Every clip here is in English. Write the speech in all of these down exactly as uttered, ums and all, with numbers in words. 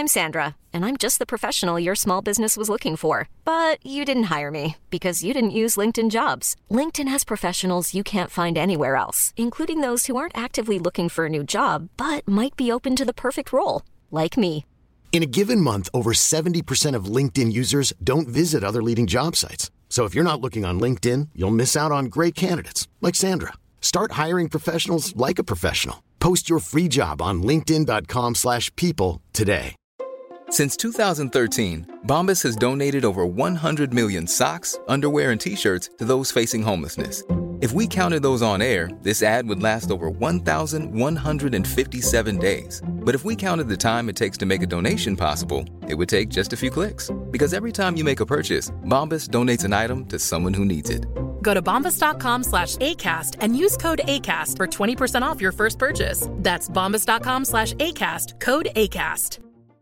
I'm Sandra, and I'm just the professional your small business was looking for. But you didn't hire me because you didn't use LinkedIn Jobs. LinkedIn has professionals you can't find anywhere else, including those who aren't actively looking for a new job, but might be open to the perfect role, like me. In a given month, over seventy percent of LinkedIn users don't visit other leading job sites. So if you're not looking on LinkedIn, you'll miss out on great candidates like Sandra. Start hiring professionals like a professional. Post your free job on linkedin dot com slash people today. Since two thousand thirteen, Bombas has donated over one hundred million socks, underwear, and T-shirts to those facing homelessness. If we counted those on air, this ad would last over one thousand one hundred fifty-seven days. But if we counted the time it takes to make a donation possible, it would take just a few clicks. Because every time you make a purchase, Bombas donates an item to someone who needs it. Go to bombas.com slash ACAST and use code ACAST for twenty percent off your first purchase. That's bombas.com slash ACAST, code ACAST.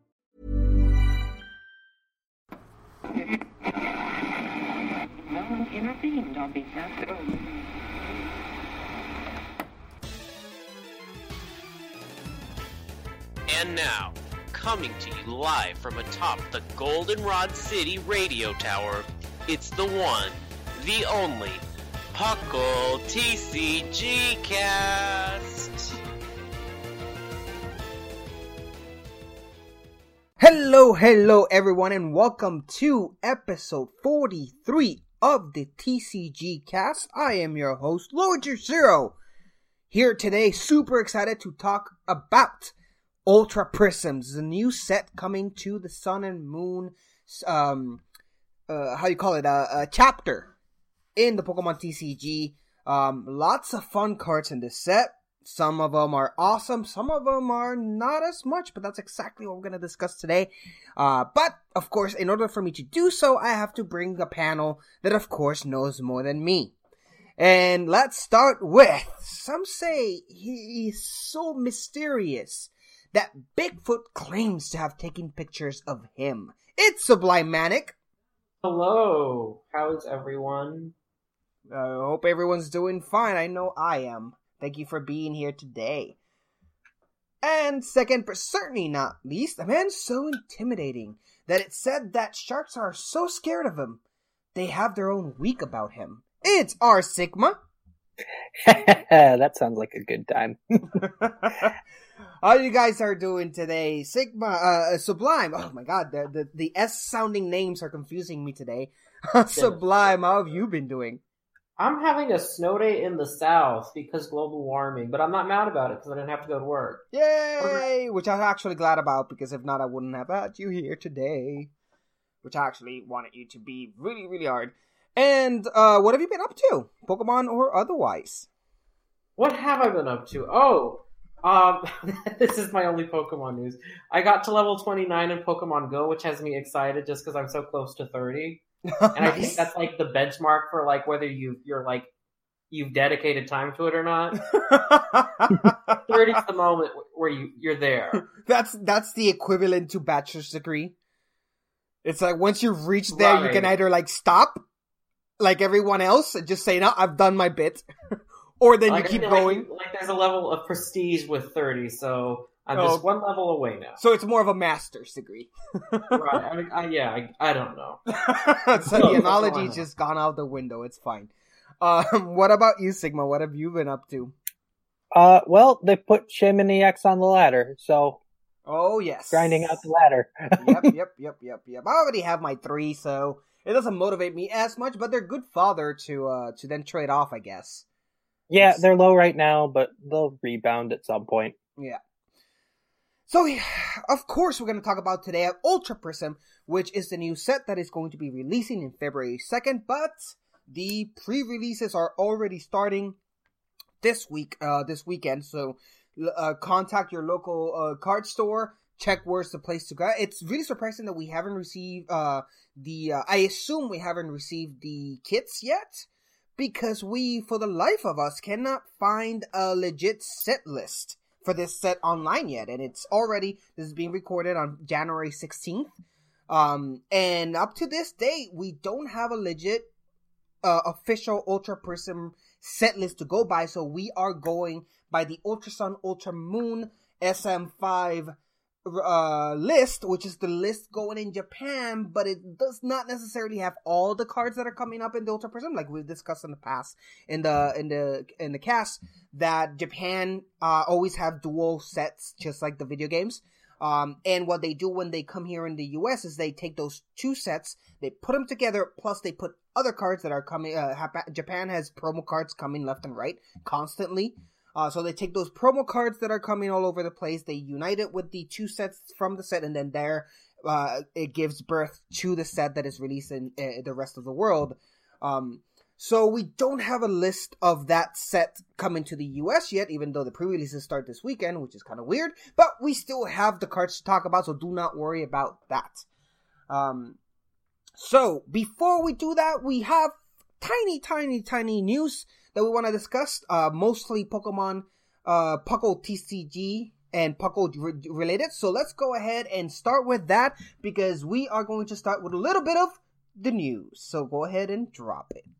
No one intervened on behalf of... And now, coming to you live from atop the Goldenrod City radio tower, it's the one, the only, Puckle T C G Cast. Hello, hello everyone, and welcome to episode forty-three of the T C G Cast. I am your host, Lord Zero, here today, super excited to talk about Ultra Prisms, the new set coming to the Sun and Moon, um, uh, how you call it, uh, a chapter in the Pokemon T C G. Um, lots of fun cards in this set. Some of them are awesome, some of them are not as much, but that's exactly what we're going to discuss today. Uh, but, of course, in order for me to do so, I have to bring a panel that, of course, knows more than me. And let's start with, some say he is so mysterious that Bigfoot claims to have taken pictures of him. It's Sublime Manic. Hello, how's everyone? I uh, hope everyone's doing fine. I know I am. Thank you for being here today. And second, but certainly not least, a man so intimidating that it said that sharks are so scared of him, they have their own week about him. It's R Sigma. That sounds like a good time. How you guys are doing today? Sigma, uh, Sublime. Oh my god, the, the, the S-sounding names are confusing me today. Sublime, how have you been doing? I'm having a snow day in the south because global warming, but I'm not mad about it because I didn't have to go to work. Yay! Which I'm actually glad about, because if not, I wouldn't have had you here today. Which I actually wanted you to be really, really hard. And, uh, what have you been up to? Pokemon or otherwise? What have I been up to? Oh, um, this is my only Pokemon news. I got to level twenty-nine in Pokemon Go, which has me excited just because I'm so close to thirty. And I think that's like the benchmark for like whether you you're like you've dedicated time to it or not. thirty is the moment where you you're there. That's that's the equivalent to bachelor's degree. It's like once you've reached there, right, you can either like stop, like everyone else, and just say, "No, I've done my bit," or then like, you keep like, going. Like there's a level of prestige with thirty, so I'm oh. just one level away now. So it's more of a master's degree. Right. I mean, I, yeah, I, I don't know. So the analogy's just gone out the window. It's fine. Um, what about you, Sigma? What have you been up to? Uh, well, they put Shimony X on the ladder, so... Oh, yes. Grinding out the ladder. Yep, yep, yep, yep, yep. I already have my three, so it doesn't motivate me as much, but they're good fodder to, uh, to then trade off, I guess. Yeah, they're low right now, but they'll rebound at some point. Yeah. So, of course, we're going to talk about today at Ultra Prism, which is the new set that is going to be releasing in February second, but the pre-releases are already starting this week, uh, this weekend, so uh, contact your local uh, card store, check where's the place to go. It's really surprising that we haven't received, uh, the, uh, I assume we haven't received the kits yet, because we, for the life of us, cannot find a legit set list for this set online yet, and it's already, this is being recorded on January sixteenth, um, and up to this date, we don't have a legit, uh, official Ultra Prism set list to go by, so we are going by the Ultra Sun, Ultra Moon, S M five uh, list, which is the list going in Japan, but it does not necessarily have all the cards that are coming up in the Ultra Prism, like we've discussed in the past in the in the in the cast. That Japan uh, always have dual sets, just like the video games. Um, and what they do when they come here in the U S is they take those two sets, they put them together, plus they put other cards that are coming. Uh, Japan has promo cards coming left and right constantly. Uh, so they take those promo cards that are coming all over the place, they unite it with the two sets from the set, and then there, uh, it gives birth to the set that is released in uh, the rest of the world. Um, so we don't have a list of that set coming to the U S yet, even though the pre-releases start this weekend, which is kind of weird, but we still have the cards to talk about, so do not worry about that. Um, so before we do that, we have tiny, tiny, tiny news that we want to discuss, uh, mostly Pokemon, uh, Puckle T C G and Puckle re- related. So let's go ahead and start with that, because we are going to start with a little bit of the news. So go ahead and drop it.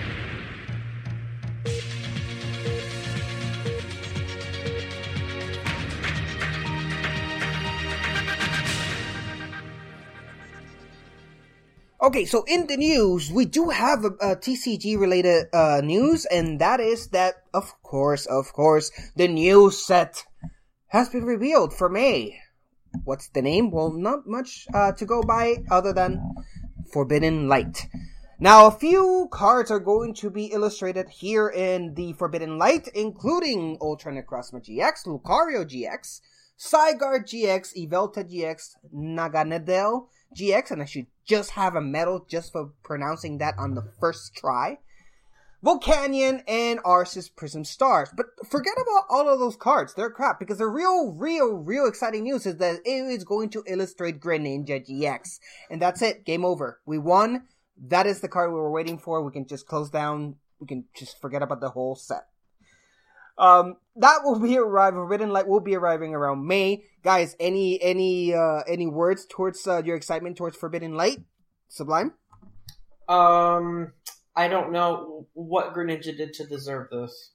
Okay, so in the news, we do have a, a T C G-related uh, news, and that is that, of course, of course, the new set has been revealed for May. What's the name? Well, not much uh, to go by other than Forbidden Light. Now, a few cards are going to be illustrated here in the Forbidden Light, including Ultra Necrozma G X, Lucario G X, Zygarde G X, Yveltal G X, Naganadel G X, and I should just have a medal just for pronouncing that on the first try. Volcanion, and Arceus Prism Stars. But forget about all of those cards. They're crap, because the real, real, real exciting news is that it is going to illustrate Greninja G X. And that's it. Game over. We won. That is the card we were waiting for. We can just close down. We can just forget about the whole set. Um, that will be arriving. Forbidden Light will be arriving around May. Guys, any, any, uh, any words towards, uh, your excitement towards Forbidden Light? Sublime? Um, I don't know what Greninja did to deserve this.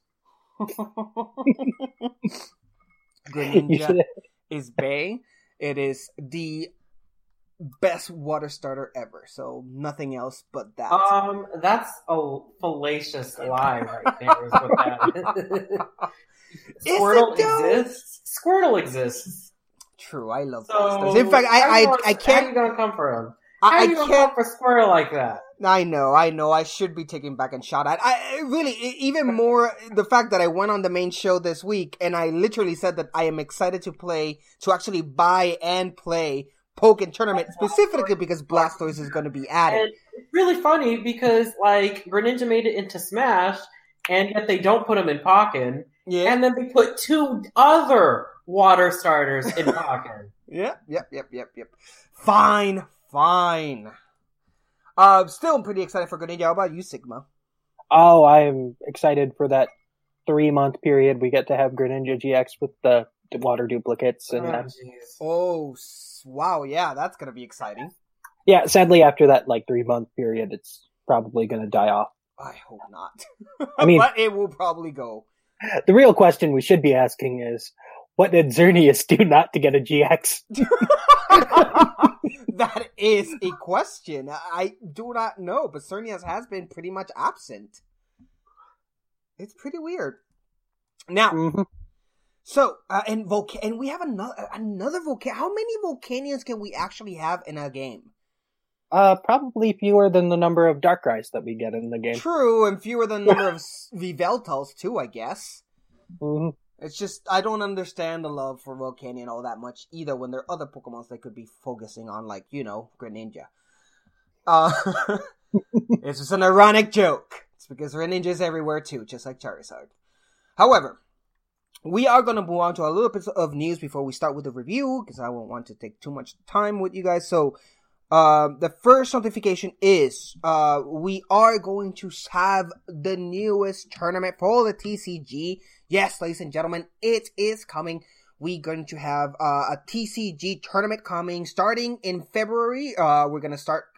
Greninja is bae. It is the best water starter ever, so nothing else but that. Um, that's a fallacious lie right there, is what that is. Squirtle exists. Squirtle exists. True, I love so, Blasters. In fact, I, I, gonna, I can't. How are you gonna come for him? I, how are you I gonna can't come for Squirtle like that? I know, I know. I should be taking back and shot at. I really, even more the fact that I went on the main show this week and I literally said that I am excited to play, to actually buy and play Pokken Tournament, specifically because Blastoise is going to be added. And it's really funny because, like, Greninja made it into Smash, and yet they don't put him in Pokken, yeah. And then they put two other water starters in Pokken. Yep, yep, yep, yep, yep. Fine, fine. Uh, still pretty excited for Greninja. How about you, Sigma? Oh, I am excited for that three-month period we get to have Greninja G X with the, the water duplicates. And Oh, oh, wow, yeah, that's going to be exciting. Yeah, sadly, after that like three-month period, it's probably going to die off. I hope not. I mean, but it will probably go. The real question we should be asking is, what did Xerneas do not to get a G X? That is a question. I do not know, but Xerneas has been pretty much absent. It's pretty weird. Now, mm-hmm. so, uh, and Volca- and we have another, another Volcan. How many Volcanions can we actually have in a game? Uh, probably fewer than the number of Darkrai's that we get in the game. True, and fewer than the number of Yveltals too, I guess. Mm-hmm. It's just, I don't understand the love for Volcanion all that much either when there are other Pokemons they could be focusing on, like, you know, Greninja. Uh, it's just an ironic joke. It's because Greninja is everywhere too, just like Charizard. However, we are going to move on to a little bit of news before we start with the review, because I won't want to take too much time with you guys. So, uh, the first notification is, uh, we are going to have the newest tournament for the T C G. Yes, ladies and gentlemen, it is coming. We're going to have uh, a T C G tournament coming starting in February. Uh, we're going to start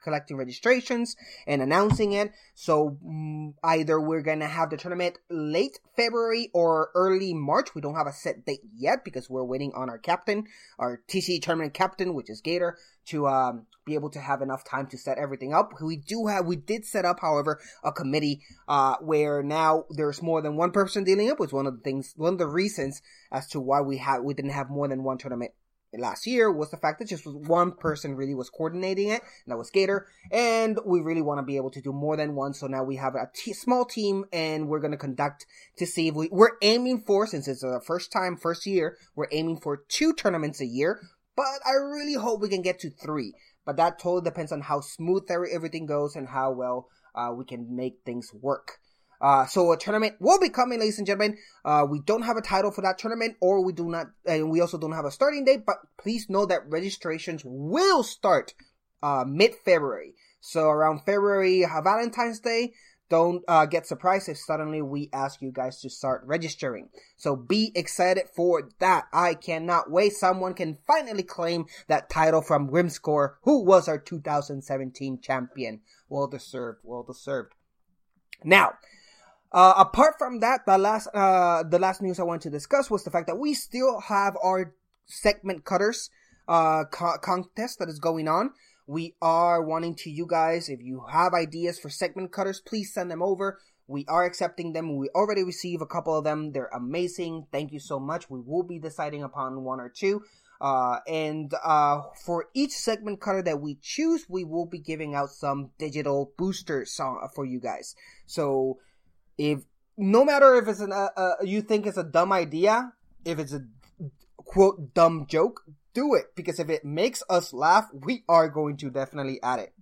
collecting registrations and announcing it. So um, either we're going to have the tournament late February or early March. We don't have a set date yet because we're waiting on our captain, our T C G tournament captain, which is Gator, to um, be able to have enough time to set everything up. We do have, we did set up, however, a committee uh, where now there's more than one person dealing up. It's one of the things, one of the reasons as to why we had we didn't have more than one tournament last year was the fact that just one person really was coordinating it, and that was Gator, and we really want to be able to do more than one, so now we have a t- small team, and we're going to conduct to see if we, we're aiming for, since it's the first time, first year, we're aiming for two tournaments a year, but I really hope we can get to three, but that totally depends on how smooth everything goes and how well uh, we can make things work. Uh, so a tournament will be coming, ladies and gentlemen. Uh, we don't have a title for that tournament, or we do not, and we also don't have a starting date, but please know that registrations will start, uh, mid-February. So around February, uh, Valentine's Day, don't, uh, get surprised if suddenly we ask you guys to start registering. So be excited for that. I cannot wait. Someone can finally claim that title from Grimscore, who was our two thousand seventeen champion. Well deserved, well deserved. Now, Uh, apart from that, the last, uh, the last news I wanted to discuss was the fact that we still have our segment cutters, uh, co- contest that is going on. We are wanting to you guys, if you have ideas for segment cutters, please send them over. We are accepting them. We already received a couple of them. They're amazing. Thank you so much. We will be deciding upon one or two. Uh, and, uh, for each segment cutter that we choose, we will be giving out some digital boosters uh, for you guys. So, If no matter if it's an uh, uh, you think it's a dumb idea, if it's a quote dumb joke, do it, because if it makes us laugh, we are going to definitely add it.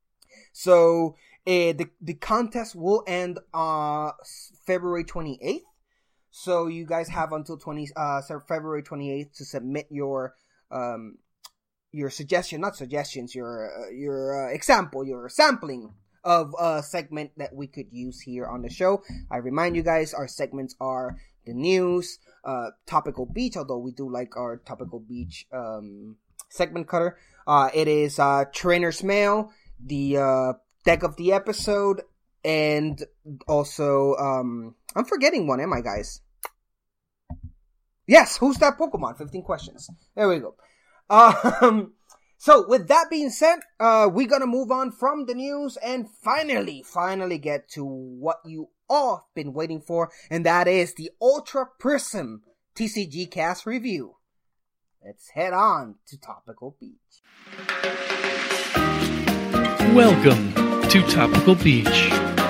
So uh, the the contest will end uh February twenty-eighth. So you guys have until twenty uh February twenty-eighth to submit your um your suggestion, not suggestions, your uh, your uh, example, your sampling of a segment that we could use here on the show. I remind you guys, our segments are the news, uh, Topical Beach, although we do like our Topical Beach um, segment cutter. Uh, it is uh, Trainer's Mail, the uh, deck of the episode, and also, um, I'm forgetting one, am I, guys? Yes, who's that Pokemon? fifteen questions. There we go. Um... So, with that being said, uh, we're gonna move on from the news and finally, finally get to what you all have been waiting for, and that is the Ultra Prism T C G Cast review. Let's head on to Topical Beach. Welcome to Topical Beach.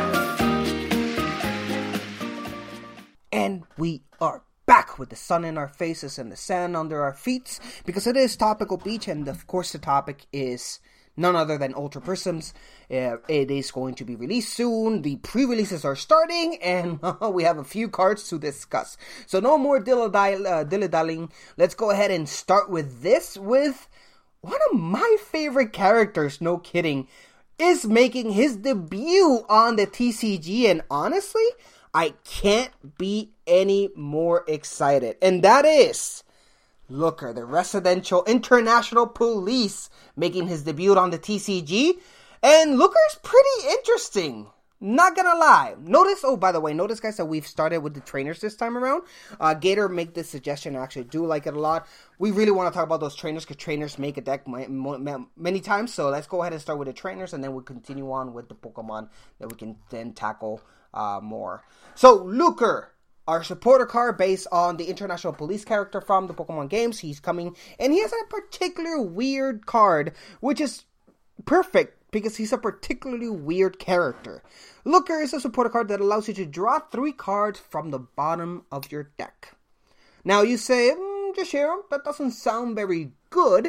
And we are back with the sun in our faces and the sand under our feet, because it is Topical Beach, and of course the topic is none other than Ultra Prisms. Uh, it is going to be released soon. The pre-releases are starting, and uh, we have a few cards to discuss. So no more dilly-dallying. Let's go ahead and start with this, with one of my favorite characters, no kidding, is making his debut on the T C G, and honestly, I can't be any more excited. And that is Looker, the Residential International Police, making his debut on the T C G. And Looker's pretty interesting. Not gonna lie. Notice, oh, by the way, notice, guys, that we've started with the trainers this time around. Uh, Gator made this suggestion. I actually do like it a lot. We really want to talk about those trainers, because trainers make a deck many times. So let's go ahead and start with the trainers, and then we'll continue on with the Pokemon that we can then tackle uh, more. So, Looker, our supporter card based on the International Police character from the Pokemon games. He's coming, and he has a particular weird card, which is perfect, because he's a particularly weird character. Looker is a supporter card that allows you to draw three cards from the bottom of your deck. Now you say, mm, Jashiro, that doesn't sound very good.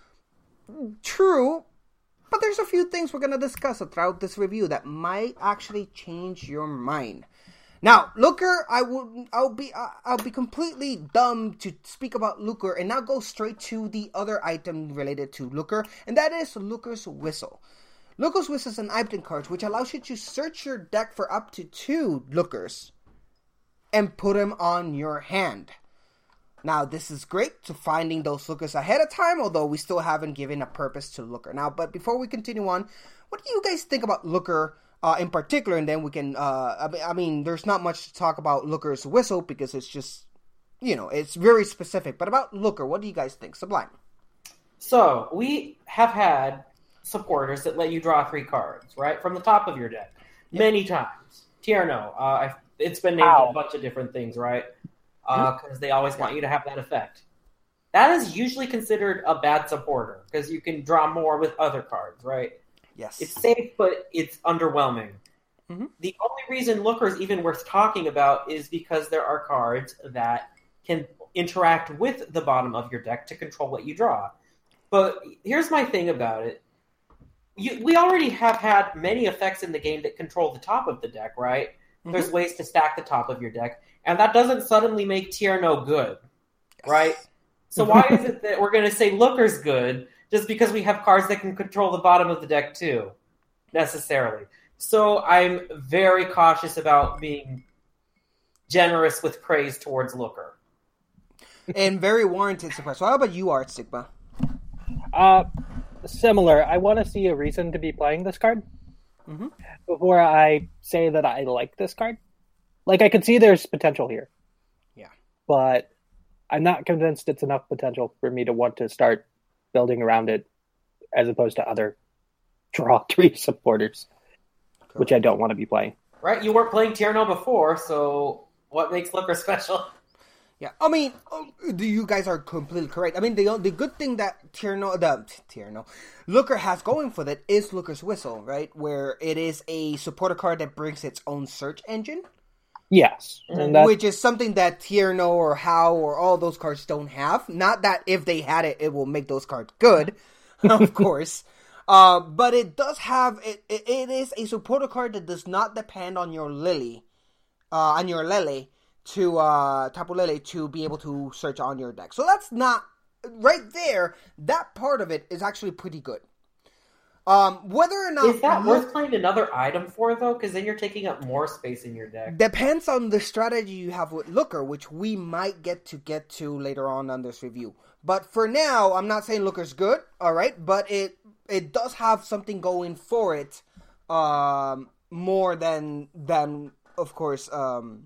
True, but there's a few things we're going to discuss throughout this review that might actually change your mind. Now, Looker, I will, I'll be, I'll be completely dumb to speak about Looker and not go straight to the other item related to Looker, and that is Looker's Whistle. Looker's Whistle is an item card which allows you to search your deck for up to two Lookers and put them on your hand. Now, this is great to finding those lookers ahead of time, although we still haven't given a purpose to looker. Now, but before we continue on, what do you guys think about looker uh, in particular? And then we can, uh, I mean, there's not much to talk about looker's whistle because it's just, you know, it's very specific. But about looker, what do you guys think? Sublime. So, we have had supporters that let you draw three cards, right, from the top of your deck. Yep. Many times. Tierno, uh, I've, it's been named Ow. a bunch of different things, right? Because uh, they always want you to have that effect. That is usually considered a bad supporter, because you can draw more with other cards, right? Yes. It's safe, but it's underwhelming. Mm-hmm. The only reason Looker is even worth talking about is because there are cards that can interact with the bottom of your deck to control what you draw. But here's my thing about it. You, we already have had many effects in the game that control the top of the deck, right? Mm-hmm. There's ways to stack the top of your deck, and that doesn't suddenly make Tierno good, right? So why is it that we're going to say Looker's good just because we have cards that can control the bottom of the deck too, necessarily? So I'm very cautious about being generous with praise towards Looker. And very warranted surprise. So how about you, Art Sigma? Uh, similar. I want to see a reason to be playing this card mm-hmm. before I say that I like this card. Like, I could see there's potential here. Yeah. But I'm not convinced it's enough potential for me to want to start building around it as opposed to other draw three supporters, cool. which I don't want to be playing. Right, you weren't playing Tierno before, so what makes Looker special? Yeah, I mean, you guys are completely correct. I mean, the the good thing that Tierno, the Tierno, Looker has going for it is Looker's Whistle, right? Where it is a supporter card that brings its own search engine. Yes. And which is something that Tierno or How or all those cards don't have. Not that if they had it, it will make those cards good, of course. Uh, but it does have, it, it, it is a supporter card that does not depend on your Lily, uh, on your Lele, to, uh, Tapu Lele to be able to search on your deck. So that's not, right there, that part of it is actually pretty good. Um, whether or not... Is that worth playing another item for, though? Because then you're taking up more space in your deck. Depends on the strategy you have with Looker, which we might get to get to later on on this review. But for now, I'm not saying Looker's good, alright? But it it does have something going for it, um, more than, than of course, um,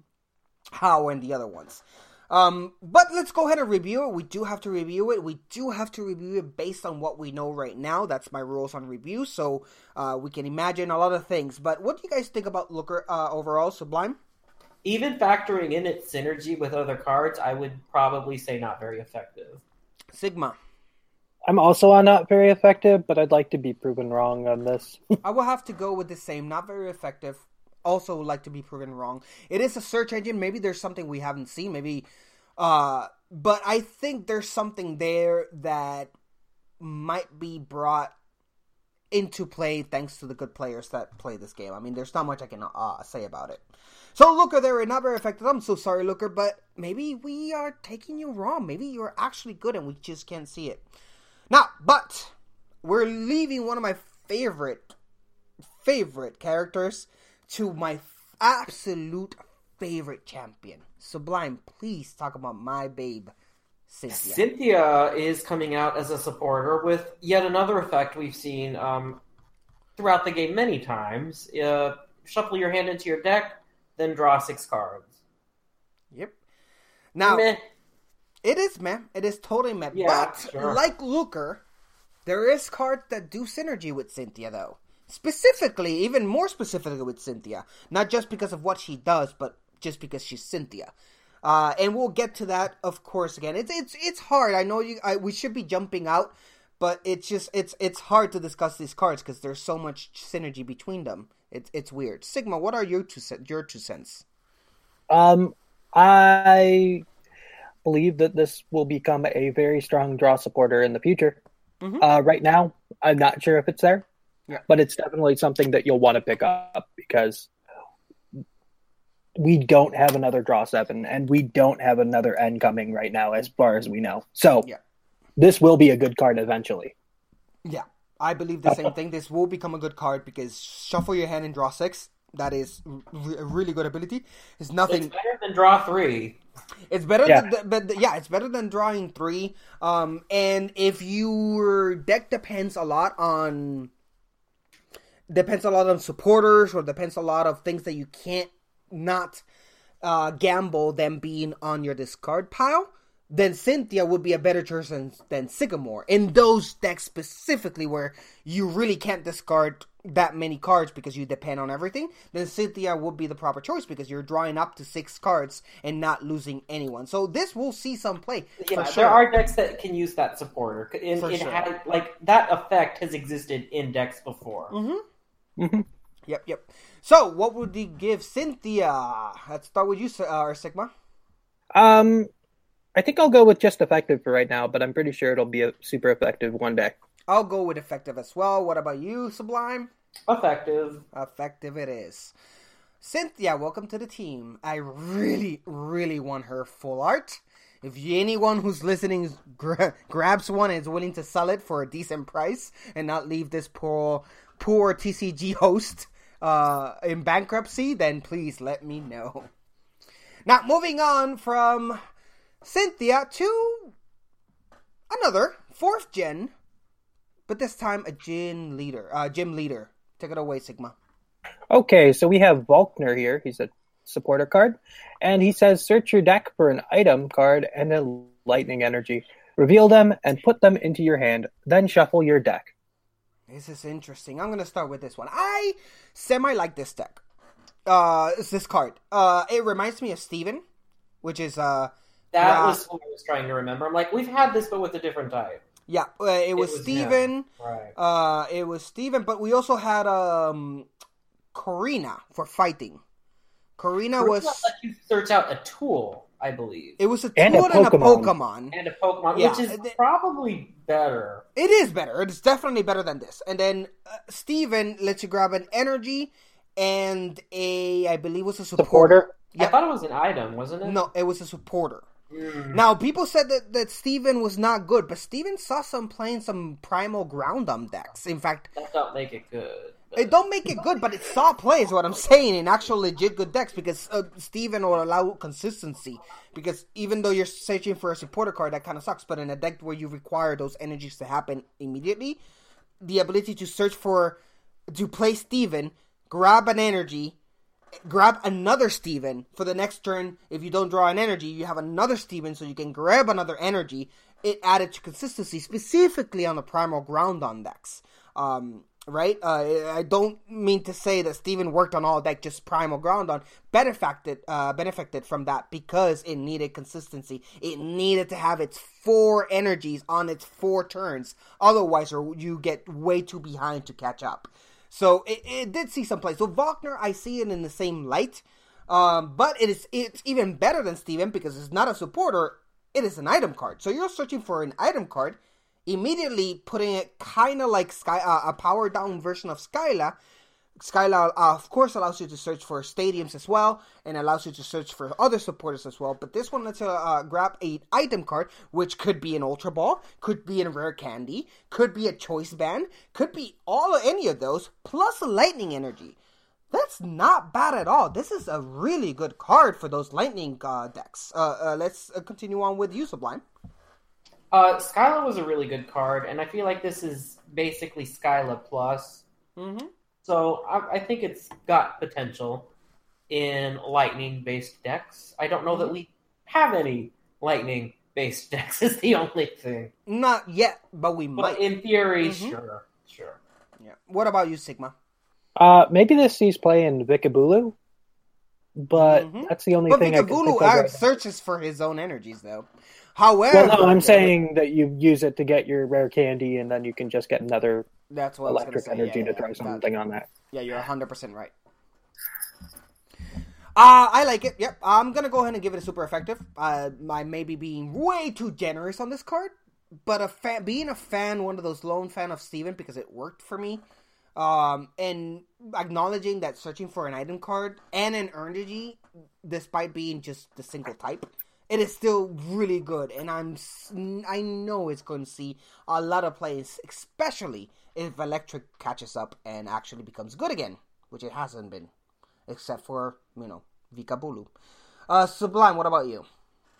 How and the other ones. Um, but let's go ahead and review it. We do have to review it. We do have to review it based on what we know right now. That's my rules on review, so uh, we can imagine a lot of things. But what do you guys think about Looker uh, overall, Sublime? Even factoring in its synergy with other cards, I would probably say not very effective. Sigma. I'm also on not very effective, but I'd like to be proven wrong on this. I will have to go with the same, not very effective. Also would like to be proven wrong. It is a search engine. Maybe there's something we haven't seen. Maybe, uh, but I think there's something there that might be brought into play thanks to the good players that play this game. I mean, there's not much I can uh, say about it. So, Looker, they're not very effective. I'm so sorry, Looker, but maybe we are taking you wrong. Maybe you're actually good and we just can't see it. Now, but we're leaving one of my favorite, favorite characters to my absolute favorite champion. Sublime, please talk about my babe, Cynthia. Cynthia is coming out as a supporter with yet another effect we've seen um, throughout the game many times. Uh, shuffle your hand into your deck, then draw six cards. Yep. Now, meh. It is meh. It is totally meh. Yeah, but, sure. like Looker, there is cards that do synergy with Cynthia, though. Specifically, even more specifically with Cynthia. Not just because of what she does, but just because she's Cynthia. Uh, and we'll get to that, of course, again. It's it's it's hard. I know you. I, we should be jumping out, but it's just it's it's hard to discuss these cards because there's so much synergy between them. It's it's weird. Sigma, what are your two your two cents? Um, I believe that this will become a very strong draw supporter in the future. Mm-hmm. Uh, right now, I'm not sure if it's there. Yeah. But it's definitely something that you'll want to pick up because we don't have another draw seven and we don't have another N coming right now as far as we know. So yeah. This will be a good card eventually. Yeah, I believe the same thing. This will become a good card because shuffle your hand and draw six. That is re- a really good ability. It's nothing. It's better than draw three. It's better Yeah. than, but yeah, it's better than drawing three. Um, and if your deck depends a lot on, depends a lot on supporters, or depends a lot of things that you can't not uh, gamble them being on your discard pile, then Cynthia would be a better choice than, than Sycamore. In those decks specifically where you really can't discard that many cards because you depend on everything, then Cynthia would be the proper choice because you're drawing up to six cards and not losing anyone. So this will see some play. Yeah, for sure. there are decks that can use that supporter. And For it sure. had, like, that effect has existed in decks before. Mm-hmm. Mm-hmm. Yep, yep. So what would you give Cynthia? Let's start with you, uh, Sigma. Um, I think I'll go with just effective for right now, but I'm pretty sure it'll be a super effective one day. I'll go with effective as well. What about you, Sublime? Effective. Effective it is. Cynthia, welcome to the team. I really, really want her full art. If anyone who's listening gra- grabs one and is willing to sell it for a decent price and not leave this poor, poor T C G host uh, in bankruptcy, then please let me know. Now, moving on from Cynthia to another fourth gen, but this time a gym leader. Uh, gym leader. Take it away, Sigma. Okay, so we have Volkner here. He's a supporter card. And he says, search your deck for an item card and a lightning energy. Reveal them and put them into your hand. Then shuffle your deck. This is interesting. I'm going to start with this one. I semi-like this deck. Uh, it's this card. Uh, it reminds me of Steven, which is... uh. That uh, was what I was trying to remember. I'm like, we've had this, but with a different type. Yeah, uh, it was, was Steven. him. Right. Uh, it was Steven, but we also had um, Karina for fighting. Karina Karina was... let you search out a tool, I believe. It was a tool And and a a Pokemon. Pokemon. And a Pokemon, Yeah, which is th- probably better. It is better. It is definitely better than this. And then uh, Steven lets you grab an energy and a, I believe it was a supporter. Supporter? Yeah. I thought it was an item, wasn't it? No, it was a supporter. Mm. Now, people said that, that Steven was not good, but Steven saw some playing some Primal Groundum decks. In fact, That don't make it good. but- it don't make it good, but it saw play is what I'm saying in actual legit good decks because uh, Steven will allow consistency. Because even though you're searching for a supporter card, that kind of sucks. But in a deck where you require those energies to happen immediately, the ability to search for, to play Steven, grab an energy, grab another Steven for the next turn. If you don't draw an energy, you have another Steven, so you can grab another energy. It added to consistency, specifically on the Primal Groundon decks. Um, right? Uh, I don't mean to say that Steven worked on all deck, just Primal Groundon. Benefited, uh, benefited from that because it needed consistency. It needed to have its four energies on its four turns. Otherwise, or you get way too behind to catch up. So it, it did see some play. So Volkner, I see it in the same light, um, but it is it's even better than Steven because it's not a supporter. It is an item card. So you're searching for an item card, immediately putting it kind of like Sky, uh, a power down version of Skyla. Skyla, uh, of course, allows you to search for stadiums as well, and allows you to search for other supporters as well. But this one lets you uh, grab an item card, which could be an Ultra Ball, could be a Rare Candy, could be a Choice Band, could be all any of those, plus a Lightning Energy. That's not bad at all. This is a really good card for those Lightning uh, decks. Uh, uh, let's uh, continue on with you, Sublime. Uh, Skyla was a really good card, and I feel like this is basically Skyla plus. Mm-hmm. So I, I think it's got potential in lightning-based decks. I don't know that we have any lightning-based decks. Is the only thing. Not yet, but we But might. in theory, Mhm. sure, sure. Yeah. What about you, Sigma? Uh, maybe this sees play in Vikabulu, but Mhm. that's the only But thing I can Vikabulu think of right now. searches for his own energies, though. However, Well, no, I'm saying that you use it to get your rare candy, and then you can just get another that's what I was electric gonna say. energy yeah, to yeah, throw yeah. something on that. Yeah, you're one hundred percent right. Uh, I like it. Yep. I'm going to go ahead and give it a super effective. Uh, I may be being way too generous on this card, but a fan, being a fan, one of those lone fan of Steven, because it worked for me, um, and acknowledging that searching for an item card and an energy, despite being just the single type, it is still really good, and I'm I know it's going to see a lot of plays, especially if Electric catches up and actually becomes good again, which it hasn't been. except for, you know, Vikabulu. Uh, Sublime, what about you?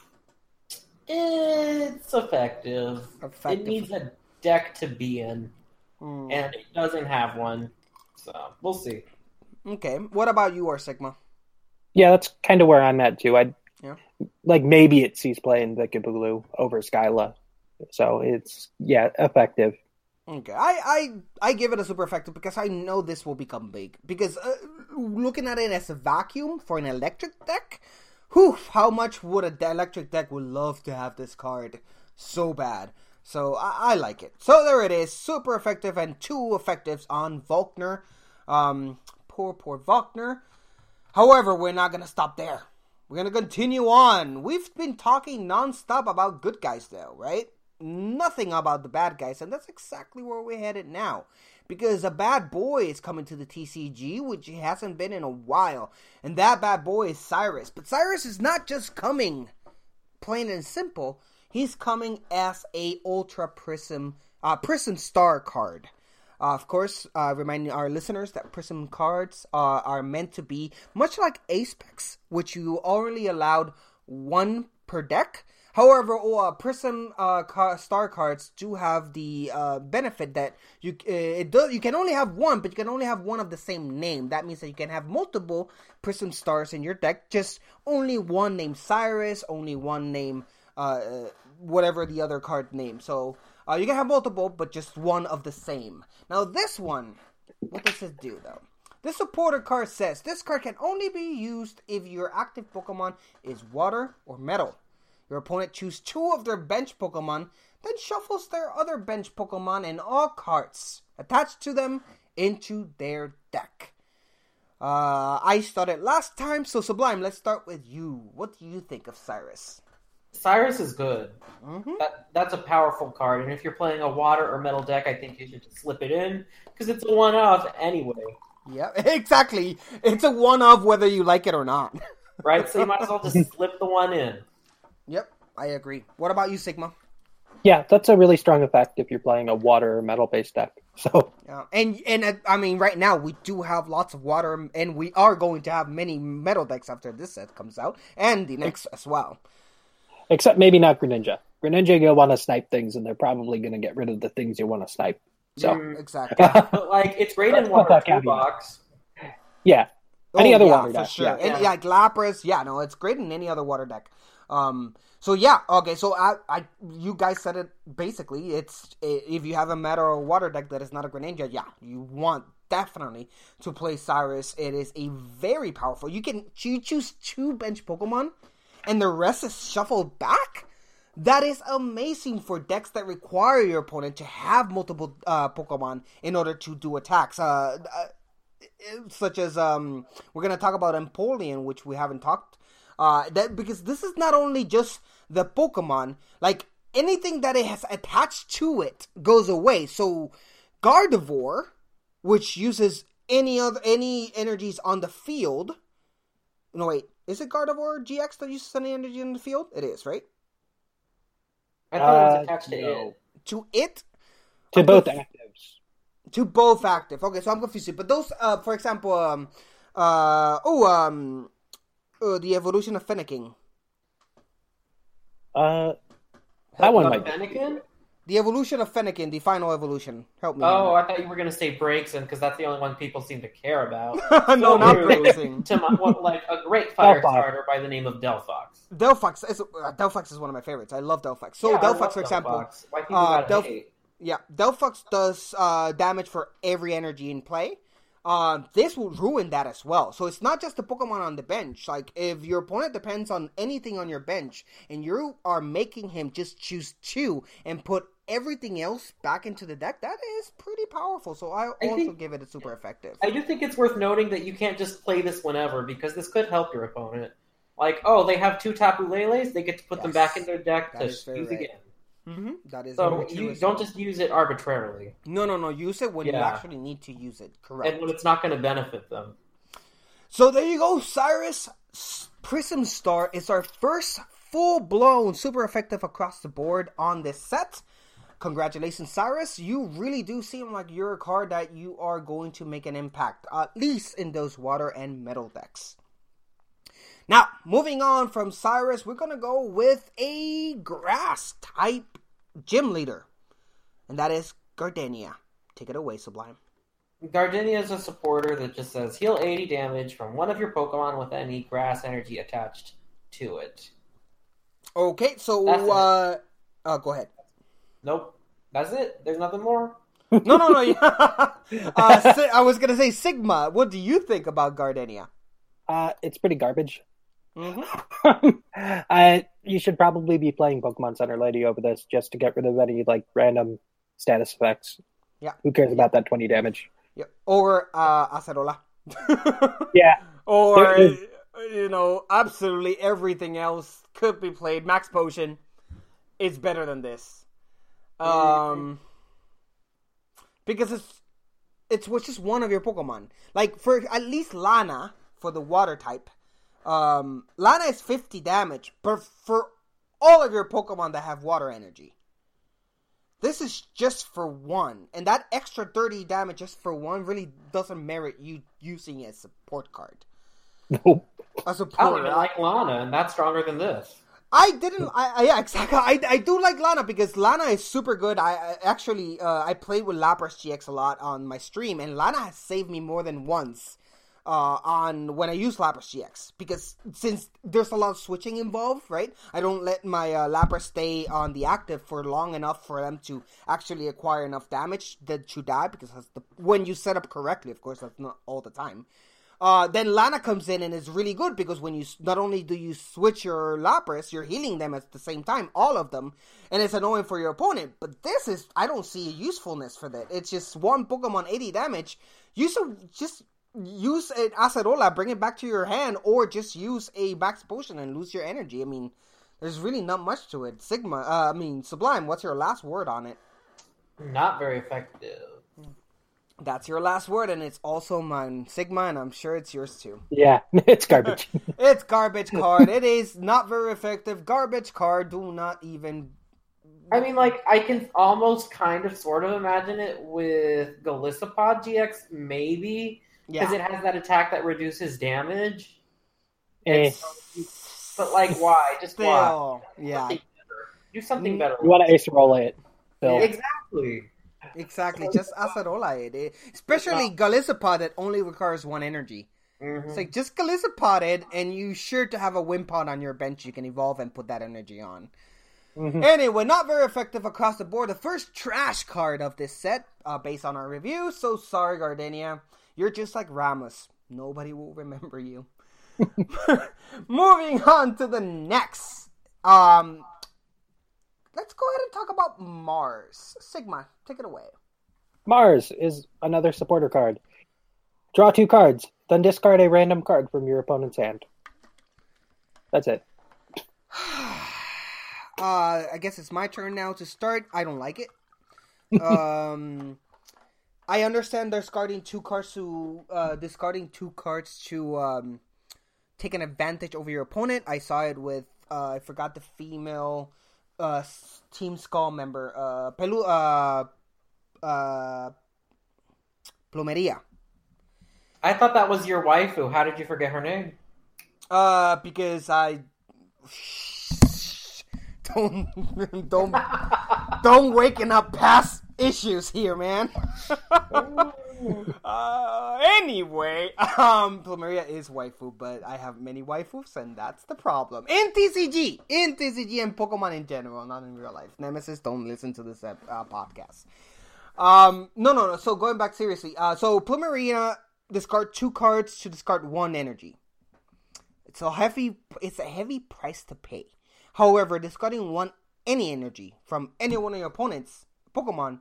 It's effective. Effective. It needs a deck to be in, Mm. and it doesn't have one, so we'll see. Okay, what about you, or Sigma? Yeah, that's kind of where I'm at too. I Yeah. like maybe it sees playing Vikabulu over Skyla, so it's yeah effective. Okay, I, I I give it a super effective because I know this will become big. Because uh, looking at it as a vacuum for an electric deck, whew, how much would a electric deck would love to have this card so bad. So I, I like it. So there it is, super effective and two effectives on Volkner. Um, poor, poor Volkner. However, we're not going to stop there. We're going to continue on. We've been talking non-stop about good guys though, right? Nothing about the bad guys, and that's exactly where we're headed now. Because a bad boy is coming to the T C G, which he hasn't been in a while. And that bad boy is Cyrus. But Cyrus is not just coming, plain and simple. He's coming as a Ultra Prism, uh, Prism Star card. Uh, of course, uh, reminding our listeners that Prism cards uh, are meant to be much like Ace Packs, which you only allowed one per deck. However, uh, Prism uh, car- Star cards do have the uh, benefit that you uh, it does you can only have one, but you can only have one of the same name. That means that you can have multiple Prism Stars in your deck, just only one named Cyrus, only one name, uh, whatever the other card name. So uh, you can have multiple, but just one of the same. Now this one, what does it do though? This supporter card says this card can only be used if your active Pokemon is water or metal. Your opponent chooses two of their bench Pokemon, then shuffles their other bench Pokemon and all cards attached to them into their deck. Uh, I started last time, so Sublime, let's start with you. What do you think of Cyrus? Cyrus is good. Mm-hmm. That, that's a powerful card, and if you're playing a water or metal deck, I think you should just slip it in, because it's a one-of anyway. Yeah, exactly. It's a one-of whether you like it or not. Right? So you might as well just slip the one in. Yep, I agree. What about you, Sigma? Yeah, that's a really strong effect if you're playing a water or metal-based deck. So yeah, and and uh, I mean, right now we do have lots of water, and we are going to have many metal decks after this set comes out, and the next as well. Except maybe not Greninja. Greninja, you'll want to snipe things, and they're probably going to get rid of the things you want to snipe. So mm, exactly. But like, it's great in water toolbox. Yeah. Any oh, other yeah, water for deck. Sure. Yeah. And, yeah, like Lapras. Yeah, no, it's great in any other water deck. Um, so yeah, okay. So I, I, you guys said it basically. It's if you have a metal or water deck that is not a Greninja, yeah, you want definitely to play Cyrus. It is a very powerful. You can you choose two bench Pokemon, and the rest is shuffled back. That is amazing for decks that require your opponent to have multiple uh, Pokemon in order to do attacks. Uh, uh, such as um, we're gonna talk about Empoleon, which we haven't talked. Uh, that because this is not only just the Pokemon, like anything that it has attached to it goes away. So Gardevoir, which uses any other any energies on the field. No wait, is it Gardevoir G X that uses any energy in the field? It is, right? I thought it was Uh, attached to no. it. To it? To I'm both conf- actives. To both active. Okay, so I'm confused. But those, uh, for example, um, uh, oh, um, uh, the evolution of Fenneking. Uh, that one Uh, might be. Fennekin? The evolution of Fennekin, the final evolution. Help me. Oh, I thought you were going to say Braixen, because that's the only one people seem to care about. no, not rude. Braixen. To my, what, like a great fire Delphox. starter by the name of Delphox. Delphox is uh, Delphox is one of my favorites. I love Delphox. So Yeah, I Delphox, love for example, Delphox. Why people uh, gotta Delph- hate? yeah, Delphox does uh, damage for every energy in play. Uh, this will ruin that as well. So it's not just the Pokemon on the bench. Like, if your opponent depends on anything on your bench, and you are making him just choose two and put everything else back into the deck, that is pretty powerful. So I, I also think- give it a super effective. I do think it's worth noting that you can't just play this whenever, because this could help your opponent. Like, oh, they have two Tapu Leles, they get to put them Yes. back in their deck That to is very use right. again. Mm-hmm. That is So very true you as don't well. just use it arbitrarily, No, no, no. Use it when you Yeah. actually need to use it. Correct. and when it's not going to benefit them. So there you go, Cyrus Prism Star is our first full-blown super effective across the board on this set. congratulations, Cyrus. You really do seem like you're a card that you are going to make an impact, at least in those water and metal decks. Now, moving on from Cyrus, we're going to go with a grass-type gym leader. And that is Gardenia. Take it away, Sublime. Gardenia is a supporter that just says, heal eighty damage from one of your Pokemon with any grass energy attached to it. Okay, so, uh... Oh, go ahead. Nope. That's it. There's nothing more. no, no, no. Yeah. uh, I was going to say, Sigma, what do you think about Gardenia? Uh, it's pretty garbage. Mm-hmm. uh, you should probably be playing Pokemon Center Lady over this just to get rid of any, like, random status effects. Yeah. Who cares about that twenty damage? Yeah. Or uh, Acerola. Yeah. Or, you know, absolutely everything else could be played. Max Potion is better than this. Um, because it's it's just one of your Pokemon. Like, for at least Lana, for the water type, um, Lana is fifty damage, but for all of your Pokemon that have water energy. This is just for one, and that extra thirty damage just for one really doesn't merit you using it as a support card. Nope. A support. I don't even like Lana, and that's stronger than this. I didn't. I, I yeah, exactly. I, I do like Lana because Lana is super good. I, I actually uh, I played with Lapras G X a lot on my stream, and Lana has saved me more than once uh, on when I use Lapras G X because since there's a lot of switching involved, right? I don't let my uh, Lapras stay on the active for long enough for them to actually acquire enough damage that to die because that's the, when you set up correctly, of course, that's not all the time. Uh, then Lana comes in and is really good because when you, not only do you switch your Lapras, you're healing them at the same time, all of them, and it's annoying for your opponent, but this is, I don't see a usefulness for that. It's just one Pokemon, eighty damage, use a, just use an Acerola, bring it back to your hand, or just use a Max Potion and lose your energy. I mean, there's really not much to it. Sigma, uh, I mean, Sublime, what's your last word on it? Not very effective. That's your last word, and it's also mine, Sigma, and I'm sure it's yours too. Yeah, it's garbage. It's garbage card. It is not very effective. Garbage card. Do not even. I mean, like, I can almost kind of sort of imagine it with Golisopod G X, maybe, because Yeah. it has that attack that reduces damage. Eh. And so- but, like, why? Just why? Still, yeah, Something better. Do something better. You want to Acerola it. So. Exactly. exactly. Just Acerola it. it. Especially Golisopod that only requires one energy. Mm-hmm. It's like, just Golisopod it, and you sure to have a Wimpod on your bench you can evolve and put that energy on. Mm-hmm. Anyway, not very effective across the board. The first trash card of this set, uh, based on our review. So sorry, Gardenia. You're just like Ramos. Nobody will remember you. Moving on to the next. Um, let's go ahead and talk about Mars. Sigma, take it away. Mars is another supporter card. Draw two cards, then discard a random card from your opponent's hand. That's it. Uh, I guess it's my turn now to start. I don't like it. um, I understand discarding two cards to uh, discarding two cards to um, take an advantage over your opponent. I saw it with uh, I forgot the female uh, Team Skull member, uh, Pelu, uh, uh, Plumeria. I thought that was your waifu. How did you forget her name? Uh, because I don't don't don't waking up past issues here, man. uh, anyway, um, Plumeria is waifu, but I have many waifus, and that's the problem. In T C G, in T C G, and Pokemon in general, not in real life. Nemesis, don't listen to this uh, podcast. Um, no, no, no. So going back seriously, uh, so Plumeria discard two cards to discard one energy. It's a heavy. It's a heavy price to pay. However, discarding one any energy from any one of your opponent's Pokemon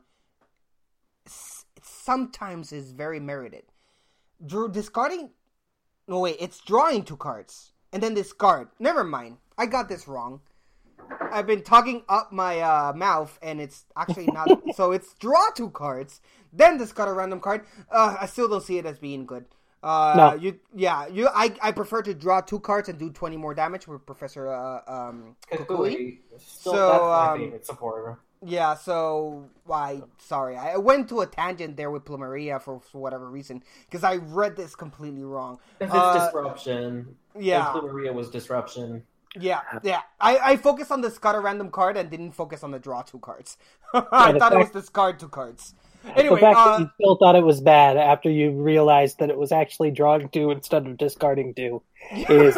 sometimes is very merited. Drew discarding. No wait, it's drawing two cards and then discard. Never mind, I got this wrong. I've been talking up my uh, mouth, and it's actually not. So it's draw two cards, then discard a random card. Uh, I still don't see it as being good. Uh, no. You, yeah, you. I, I prefer to draw two cards and do twenty more damage with Professor uh, um, Kukui. Still, So, that's my um, favorite supporter. Yeah, so I sorry, I went to a tangent there with Plumeria for, for whatever reason because I read this completely wrong. Because Uh, it's disruption. yeah. And Plumeria was disruption. Yeah, yeah. I, I focused on discard a random card and didn't focus on the draw two cards. I Yeah, the thought it was fact- discard two cards. the Anyway, fact uh, that you still thought it was bad after you realized that it was actually drawing two instead of discarding two is,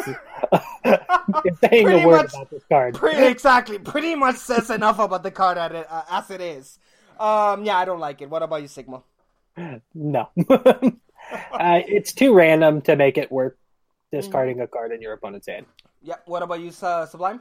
is saying Pretty a word much- about this card. pretty, exactly. Pretty much says enough about the card as it, uh, as it is. Um, yeah, I don't like it. What about you, Sigma? No. uh, it's too random to make it worth discarding a card in your opponent's hand. Yeah, what about you, uh, Sublime?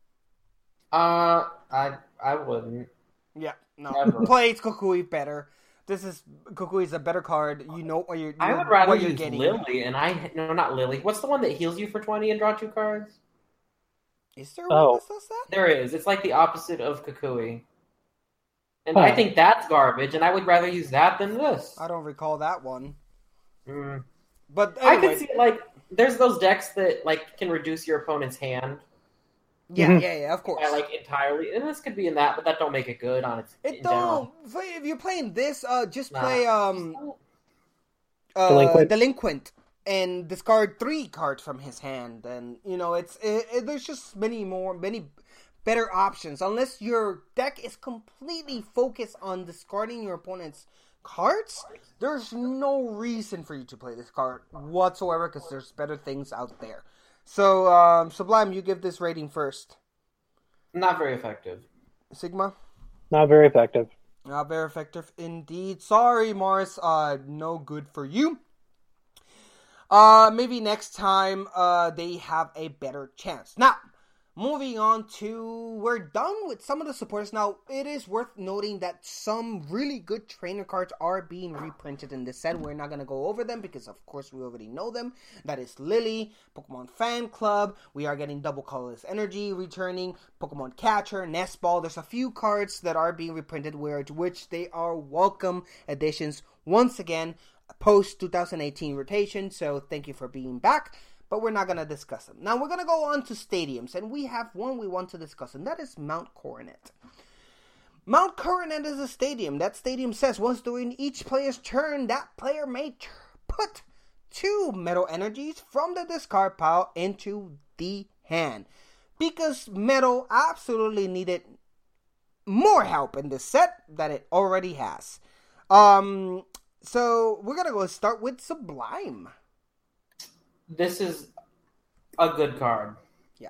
Uh, I I wouldn't. Yeah, no. Never. Plays Kukui better. This is Kukui is a better card. You know what you're. You I know would rather what you're use getting. Lily, and I no, not Lily. What's the one that heals you for twenty and draw two cards? Is there Oh. one that does that? There is. It's like the opposite of Kukui. And Huh. I think that's garbage, and I would rather use that than this. I don't recall that one. Mm. But I anyway, could see, like, there's those decks that, like, can reduce your opponent's hand yeah, Mhm. yeah, yeah, of course. by, like, entirely. And this could be in that, but that don't make it good on its It in general. don't. play- If you're playing this, uh, just Nah. play um, uh, Delinquent. delinquent and discard three cards from his hand, and you know it's it, it, there's just many more, many better options. Unless your deck is completely focused on discarding your opponent's cards, there's no reason for you to play this card whatsoever because there's better things out there. So, um, Sublime, you give this rating first. Not very effective. Sigma? Not very effective. Not very effective indeed. Sorry, Morris. Uh, no good for you. Uh, maybe next time, uh, they have a better chance. Now, moving on to, we're done with some of the supporters. Now, it is worth noting that some really good trainer cards are being reprinted in this set. We're not going to go over them because, of course, we already know them. That is Lily, Pokemon Fan Club. We are getting Double Colorless Energy returning, Pokemon Catcher, Nest Ball. There's a few cards that are being reprinted, where, which they are welcome additions once again, post twenty eighteen rotation. So, thank you for being back. But we're not going to discuss them. Now we're going to go on to stadiums, and we have one we want to discuss, and that is Mount Coronet. Mount Coronet is a stadium. That stadium says once during each player's turn, that player may t- put two metal energies from the discard pile into the hand. Because metal absolutely needed more help in this set than it already has. Um, so we're going to go start with Sublime. This is a good card. Yeah.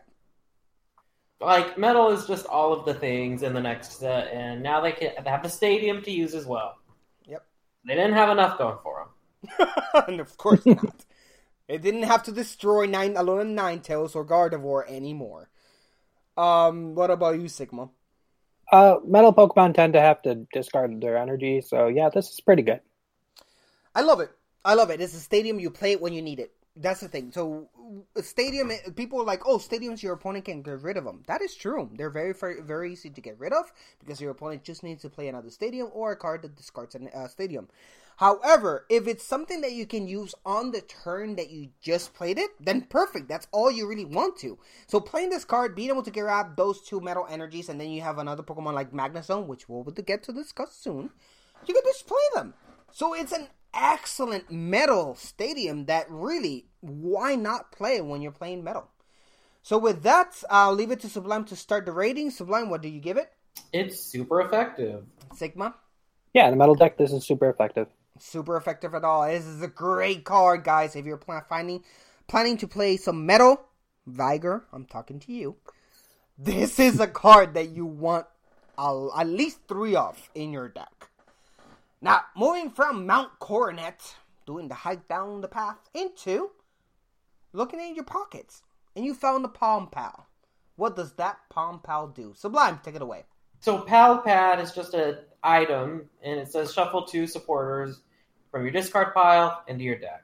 Like, Metal is just all of the things in the next set, and now they can they have the stadium to use as well. Yep. They didn't have enough going for them. And of course not. It didn't have to destroy nine Alolan Ninetales or Gardevoir anymore. Um, what about you, Sigma? Uh, metal Pokemon tend to have to discard their energy, so yeah, this is pretty good. I love it. I love it. It's a stadium. You play it when you need it. That's the thing. So, a stadium, people are like, oh, stadiums, your opponent can get rid of them. That is true. They're very, very, very easy to get rid of because your opponent just needs to play another stadium or a card that discards a uh, stadium. However, if it's something that you can use on the turn that you just played it, then perfect. That's all you really want to. So, playing this card, being able to grab those two metal energies, and then you have another Pokemon like Magnezone, which we'll get to discuss soon, you can just play them. So, it's an excellent metal stadium that really, why not play when you're playing metal? So with that, I'll leave it to Sublime to start the rating. Sublime, what do you give it? It's super effective. Sigma? Yeah, the metal deck, this is super effective. Super effective at all. This is a great card, guys. If you're plan- finding, planning to play some metal, Viger, I'm talking to you. This is a card that you want uh, at least three of in your deck. Now, moving from Mount Coronet, doing the hike down the path, into looking in your pockets, and you found a Palm Pal. What does that Palm Pal do? Sublime, take it away. So Pal Pad is just an item, and it says shuffle two supporters from your discard pile into your deck.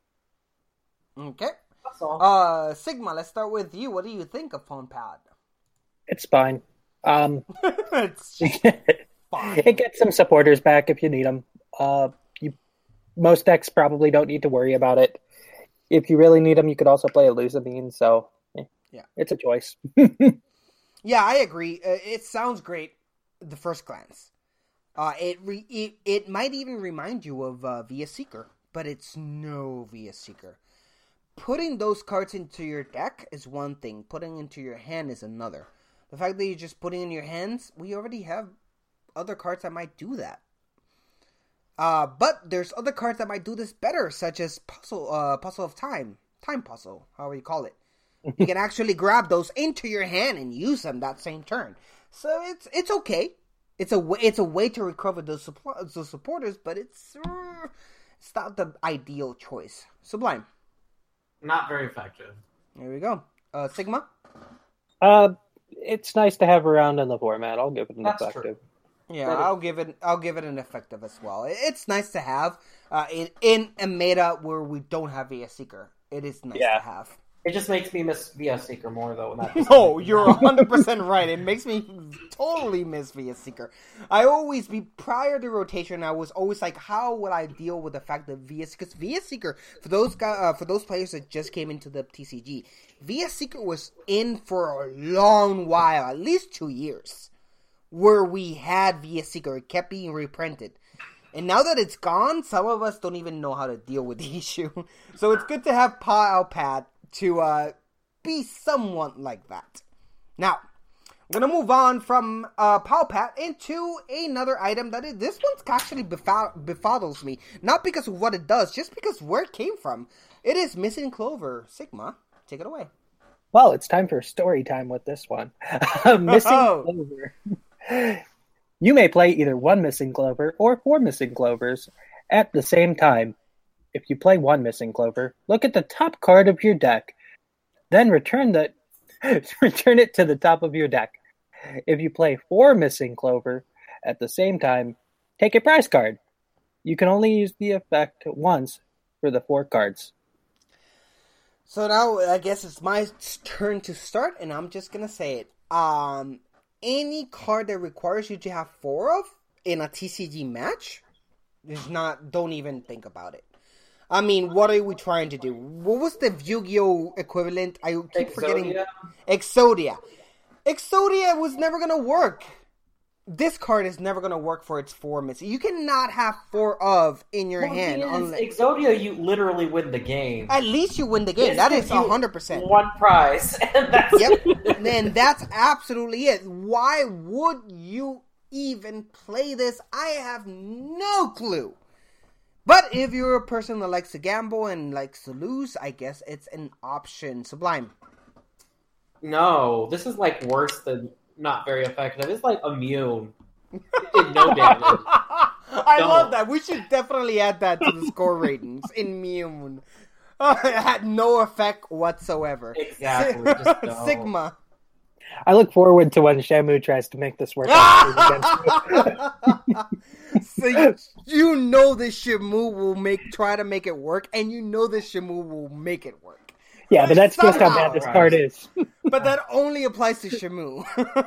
Okay. That's all. Uh, Sigma, let's start with you. What do you think of Palm Pad? It's fine. Um, It's just fine. it gets some supporters back if you need them. Uh, you, most decks probably don't need to worry about it. If you really need them, you could also play a Lusamine, so eh, Yeah. it's a choice. Yeah, I agree. Uh, it sounds great. the first glance. Uh, it, re- it it might even remind you of uh, Via Seeker, but it's no Via Seeker. Putting those cards into your deck is one thing. Putting into your hand is another. The fact that you're just putting in your hands, we already have other cards that might do that. Uh, but there's other cards that might do this better, such as Puzzle, uh, Puzzle of Time, Time Puzzle, however you call it. You can actually grab those into your hand and use them that same turn. So it's it's okay. It's a way, it's a way to recover those, support, those supporters, but it's uh, it's not the ideal choice. Sublime. Not very effective. There we go. Uh, Sigma? Uh, it's nice to have around in the format. I'll give it an That's effective. true. Yeah, I'll give it. I'll give it an effective as well. It's nice to have uh, in in a meta where we don't have Via Seeker. It is nice Yeah. to have. It just makes me miss Via Seeker more, though. And that No, you're one hundred percent right. It makes me totally miss Via Seeker. I always be prior to rotation. I was always like, how would I deal with the fact that Via Seeker? Because Via Seeker, for those guys, uh, for those players that just came into the T C G, Via Seeker was in for a long while, at least two years, where we had Via Seeker. It kept being reprinted. And now that it's gone, some of us don't even know how to deal with the issue. So it's good to have Pile Pad to uh, be somewhat like that. Now, I'm going to move on from uh, Pile Pad into another item that is, this one's actually befou- befuddles me. Not because of what it does, just because where it came from. It is Missing Clover. Sigma, take it away. Well, it's time for story time with this one. Missing Oh. Clover. You may play either one Missing Clover or four Missing Clovers at the same time. If you play one Missing Clover, look at the top card of your deck. Then return the return it to the top of your deck. If you play four Missing Clover at the same time, take a prize card. You can only use the effect once for the four cards. So now I guess it's my turn to start, and I'm just going to say it. Um, any card that requires you to have four of in a T C G match is not, don't even think about it. I mean, what are we trying to do? What was the Yu-Gi-Oh equivalent? I keep Exodia? forgetting. Exodia. Exodia was never going to work. This card is never going to work for its four missing. You cannot have four of in your Well, hand. the thing is, Unless, Exodia, you literally win the game. at least you win the game. This That gives is you one hundred percent. One prize. And that's Yep. it. And that's absolutely it. Why would you even play this? I have no clue. But if you're a person that likes to gamble and likes to lose, I guess it's an option. Sublime. No, this is like worse than not very effective. It's like immune. It did no damage. I Don't. love that. We should definitely add that to the score ratings. Immune. Uh, it had no effect whatsoever. Exactly, just don't. Sigma. I look forward to when Shamu tries to make this work out against me. So you, you know this Shamu will make try to make it work, and you know this Shamu will make it work. Yeah, but that's just how Somehow. bad this card is. But that only applies to Shamu.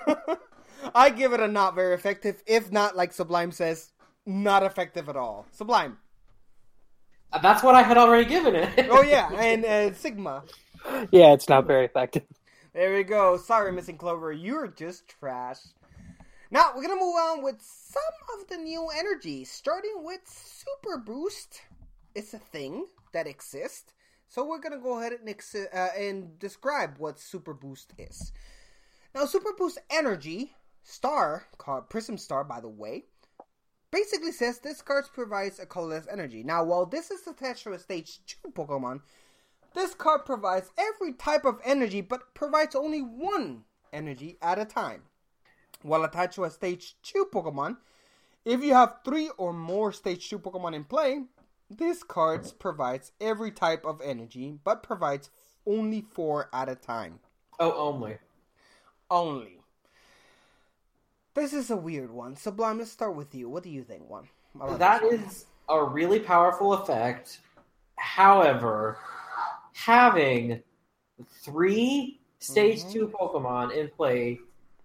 I give it a not very effective, if not, like Sublime says, not effective at all. Sublime. That's what I had already given it. Oh yeah, and uh, Sigma. Yeah, it's not very effective. There we go. Sorry, Missing Clover. You're just trash. Now, we're going to move on with some of the new energies, starting with Super Boost. It's a thing that exists. So we're going to go ahead and, ex- uh, and describe what Super Boost is. Now, Super Boost Energy Star, called Prism Star, by the way, basically says this card provides a colorless energy. Now, while this is attached to a Stage two Pokemon, this card provides every type of energy, but provides only one energy at a time. While attached to a Stage two Pokemon, if you have three or more Stage two Pokemon in play, this card provides every type of energy, but provides only four at a time. Oh, only. Only. This is a weird one. Sublime, let's start with you. What do you think, one? about That this one? is a really powerful effect. However, having three Stage Mm-hmm. two Pokemon in play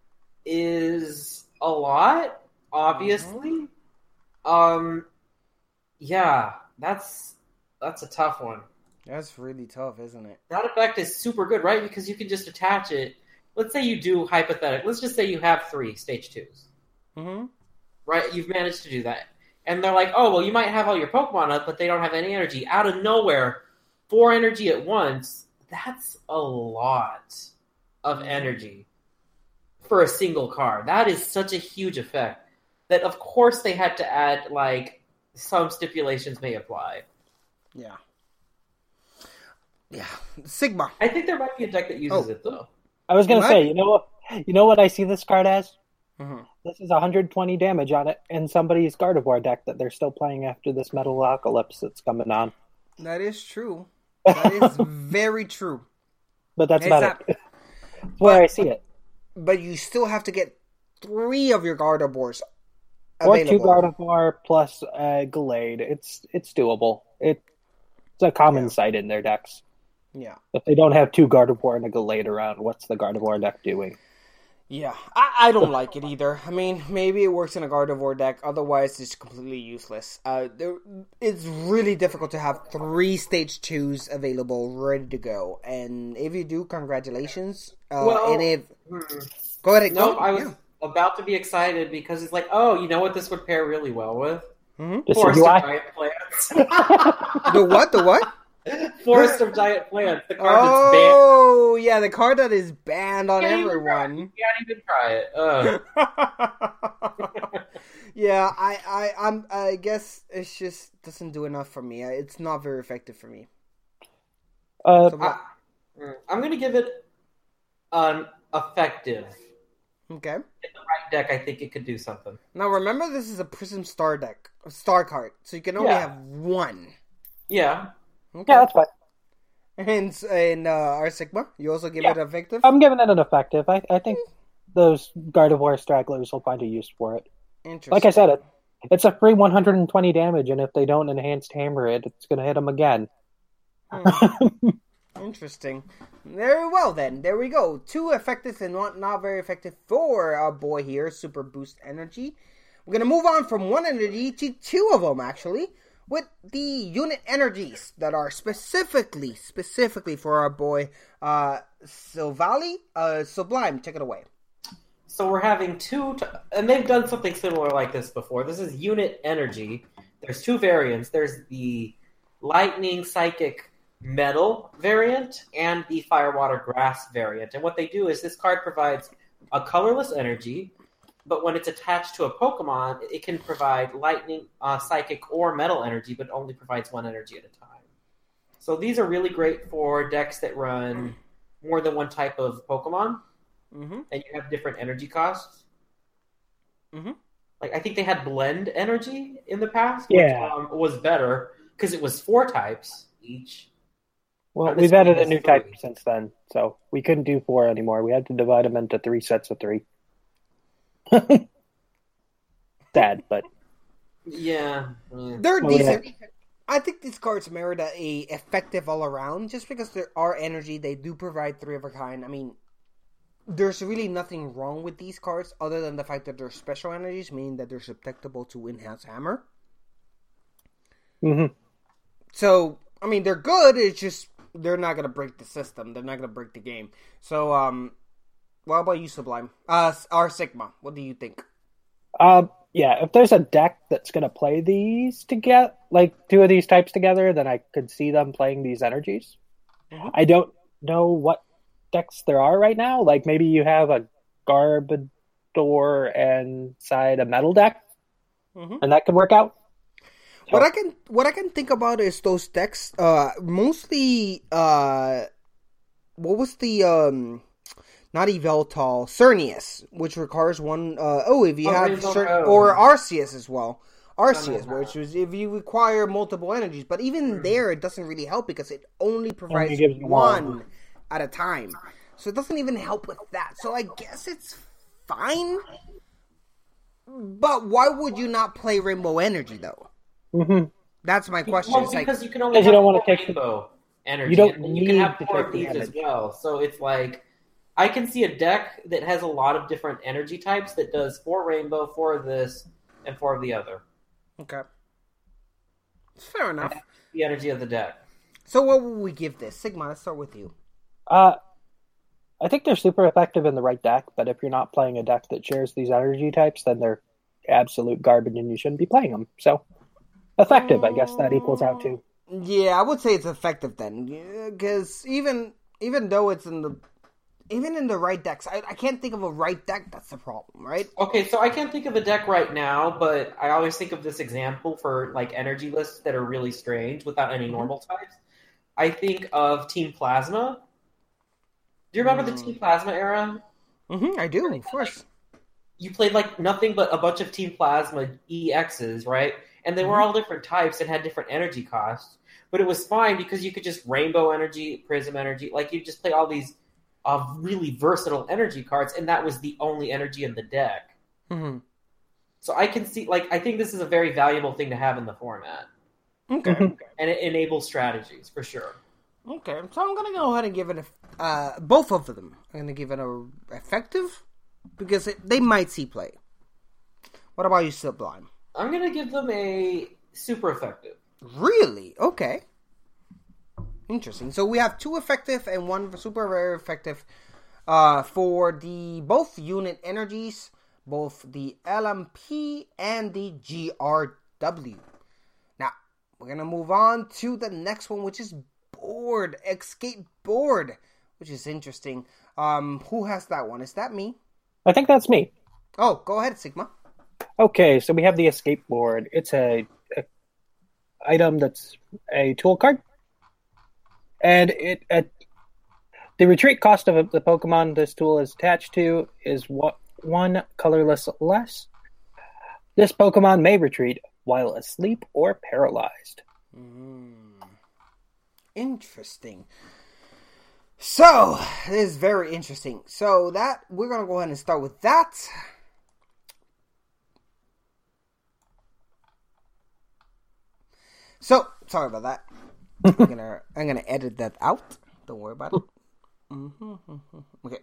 is a lot, obviously. Mm-hmm. Um, yeah, that's that's a tough one. That's really tough, isn't it? That effect is super good, right? Because you can just attach it. Let's say you do hypothetical. Let's just say you have three Stage twos. Mm-hmm. Right? You've managed to do that. And they're like, oh, well, you might have all your Pokemon up, but they don't have any energy. Out of nowhere, four energy at once, that's a lot of energy for a single card. That is such a huge effect that, of course, they had to add, like, some stipulations may apply. Yeah. Yeah. Sigma. I think there might be a deck that uses Oh. it, though. I was going to What? say, you know what? You know what I see this card as? Mm-hmm. This is one hundred twenty damage on it in somebody's Gardevoir deck that they're still playing after this Metalocalypse that's coming on. That is true. That is very true. But that's It's about not- it. That's where but- I see it. But you still have to get three of your Gardevoirs Or available. two Gardevoir plus uh, Gallade. It's it's doable. It, it's a common Yeah. sight in their decks. Yeah. If they don't have two Gardevoir and a Gallade around, what's the Gardevoir deck doing? Yeah. I, I don't like it either. I mean, maybe it works in a Gardevoir deck. Otherwise, it's completely useless. Uh, there, it's really difficult to have three Stage twos available, ready to go. And if you do, congratulations. Uh, Well, and if... hmm. Go ahead. No, go. I was Yeah. about to be excited because it's like, oh, you know what this would pair really well with? Just Forest do of I. Giant Plants. The what? The what? Forest of Giant Plants. The card Oh, yeah, the card that is banned on that's banned. You can't everyone. even try it. You can't even try it. Ugh. Yeah, I, I, I'm, I guess it just doesn't do enough for me. It's not very effective for me. Uh, So, I, I'm going to give it an effective. okay. In the right deck, I think it could do something. Now remember, this is a Prism Star deck, a Star card, so you can only Yeah. have one. Yeah. Okay. yeah, that's fine. And in uh, our Sigma, you also give Yeah. it effective. I'm giving it an effective. I, I think those Gardevoir stragglers will find a use for it. Interesting. Like I said, it it's a free one hundred twenty damage, and if they don't enhanced hammer it, it's going to hit them again. Hmm. Interesting. Very well then. There we go. Two effective and one not very effective for our boy here, Super Boost Energy. We're gonna move on from one energy to two of them actually, with the unit energies that are specifically, specifically for our boy, uh, Silvally, uh, Sublime. Take it away. So we're having two, t- and they've done something similar like this before. This is unit energy. There's two variants. There's the lightning psychic metal variant and the fire water grass variant. And what they do is this card provides a colorless energy, but when it's attached to a Pokemon, it can provide lightning, uh, psychic, or metal energy, but only provides one energy at a time. So these are really great for decks that run more than one type of Pokemon. Mm-hmm. And you have different energy costs. Mm-hmm. Like I think they had blend energy in the past, Yeah. which um, was better because it was four types each. Well, Uh, this we've added one a is new three. type since then, so we couldn't do four anymore. We had to divide them into three sets of three. Sad, but Yeah, yeah. They're Well, decent. I think these cards merit a, a effective all around, just because there are energy. They do provide three of a kind. I mean, there's really nothing wrong with these cards other than the fact that they're special energies, meaning that they're susceptible to Enhance Hammer. Mhm. So, I mean, they're good. It's just they're not gonna break the system. They're not gonna break the game. So, um, what about you, Sublime? Uh, our Sigma. What do you think? Um, yeah, if there's a deck that's going to play these together, like two of these types together, then I could see them playing these energies. Mhm. I don't know what decks there are right now. Like maybe you have a Garbodor and side a metal deck, Mhm. and that could work out. What I can what I can think about is those decks. Uh, mostly. Uh, what was the um, not Eveltal, Cernius, which requires one. Uh, oh, if you Oh, have Razor Cer- Road. or Arceus as well. Arceus, no, no. which is if you require multiple energies, but even there it doesn't really help because it only provides gives you one one. at a time. So it doesn't even help with that. So I guess it's fine. But why would you not play Rainbow Energy though? Mm-hmm. That's my question. Well, It's like, because you can only Because you have don't wanna four take the- rainbow energy, you don't and you can need have to four take of the these as damage. well. So it's like I can see a deck that has a lot of different energy types that does four rainbow, four of this, and four of the other. okay, fair enough. The energy of the deck. So what will we give this? Sigma, let's start with you. Uh, I think they're super effective in the right deck, but if you're not playing a deck that shares these energy types, then they're absolute garbage and you shouldn't be playing them. So, effective, I guess that equals out to. Yeah, I would say it's effective then, because even even though it's in the even in the right decks, I, I can't think of a right deck. That's the problem, right? Okay, so I can't think of a deck right now, but I always think of this example for like energy lists that are really strange without any normal types. I think of Team Plasma. Do you remember mm. the Team Plasma era? Mm-hmm, I do, of course. You played like nothing but a bunch of Team Plasma E Xs, right? And they mm-hmm. were all different types and had different energy costs. But it was fine because you could just Rainbow Energy, Prism Energy, like you just play all these uh, really versatile energy cards, and that was the only energy in the deck. Mm-hmm. So I can see, like, I think this is a very valuable thing to have in the format. Okay. And it enables strategies, for sure. Okay, so I'm going to go ahead and give it a, uh, both of them. I'm going to give it a effective, because it, they might see play. What about you, Sublime? I'm going to give them a super effective. Really? Okay. Interesting. So we have two effective and one super very effective uh, for the both unit energies, both the L M P and the G R W. Now, we're going to move on to the next one, which is Board. Escape Board, which is interesting. Um, who has that one? Is that me? I think that's me. Oh, go ahead, Sigma. Okay, so we have the Escape Board. It's a, a item that's a tool card. And it at the retreat cost of the Pokemon this tool is attached to is what one colorless less. This Pokemon may retreat while asleep or paralyzed. Mm. Interesting. So, this is very interesting. So that we're gonna go ahead and start with that. So, sorry about that. I'm gonna I'm gonna edit that out. Don't worry about it. Mm-hmm, mm-hmm. Okay.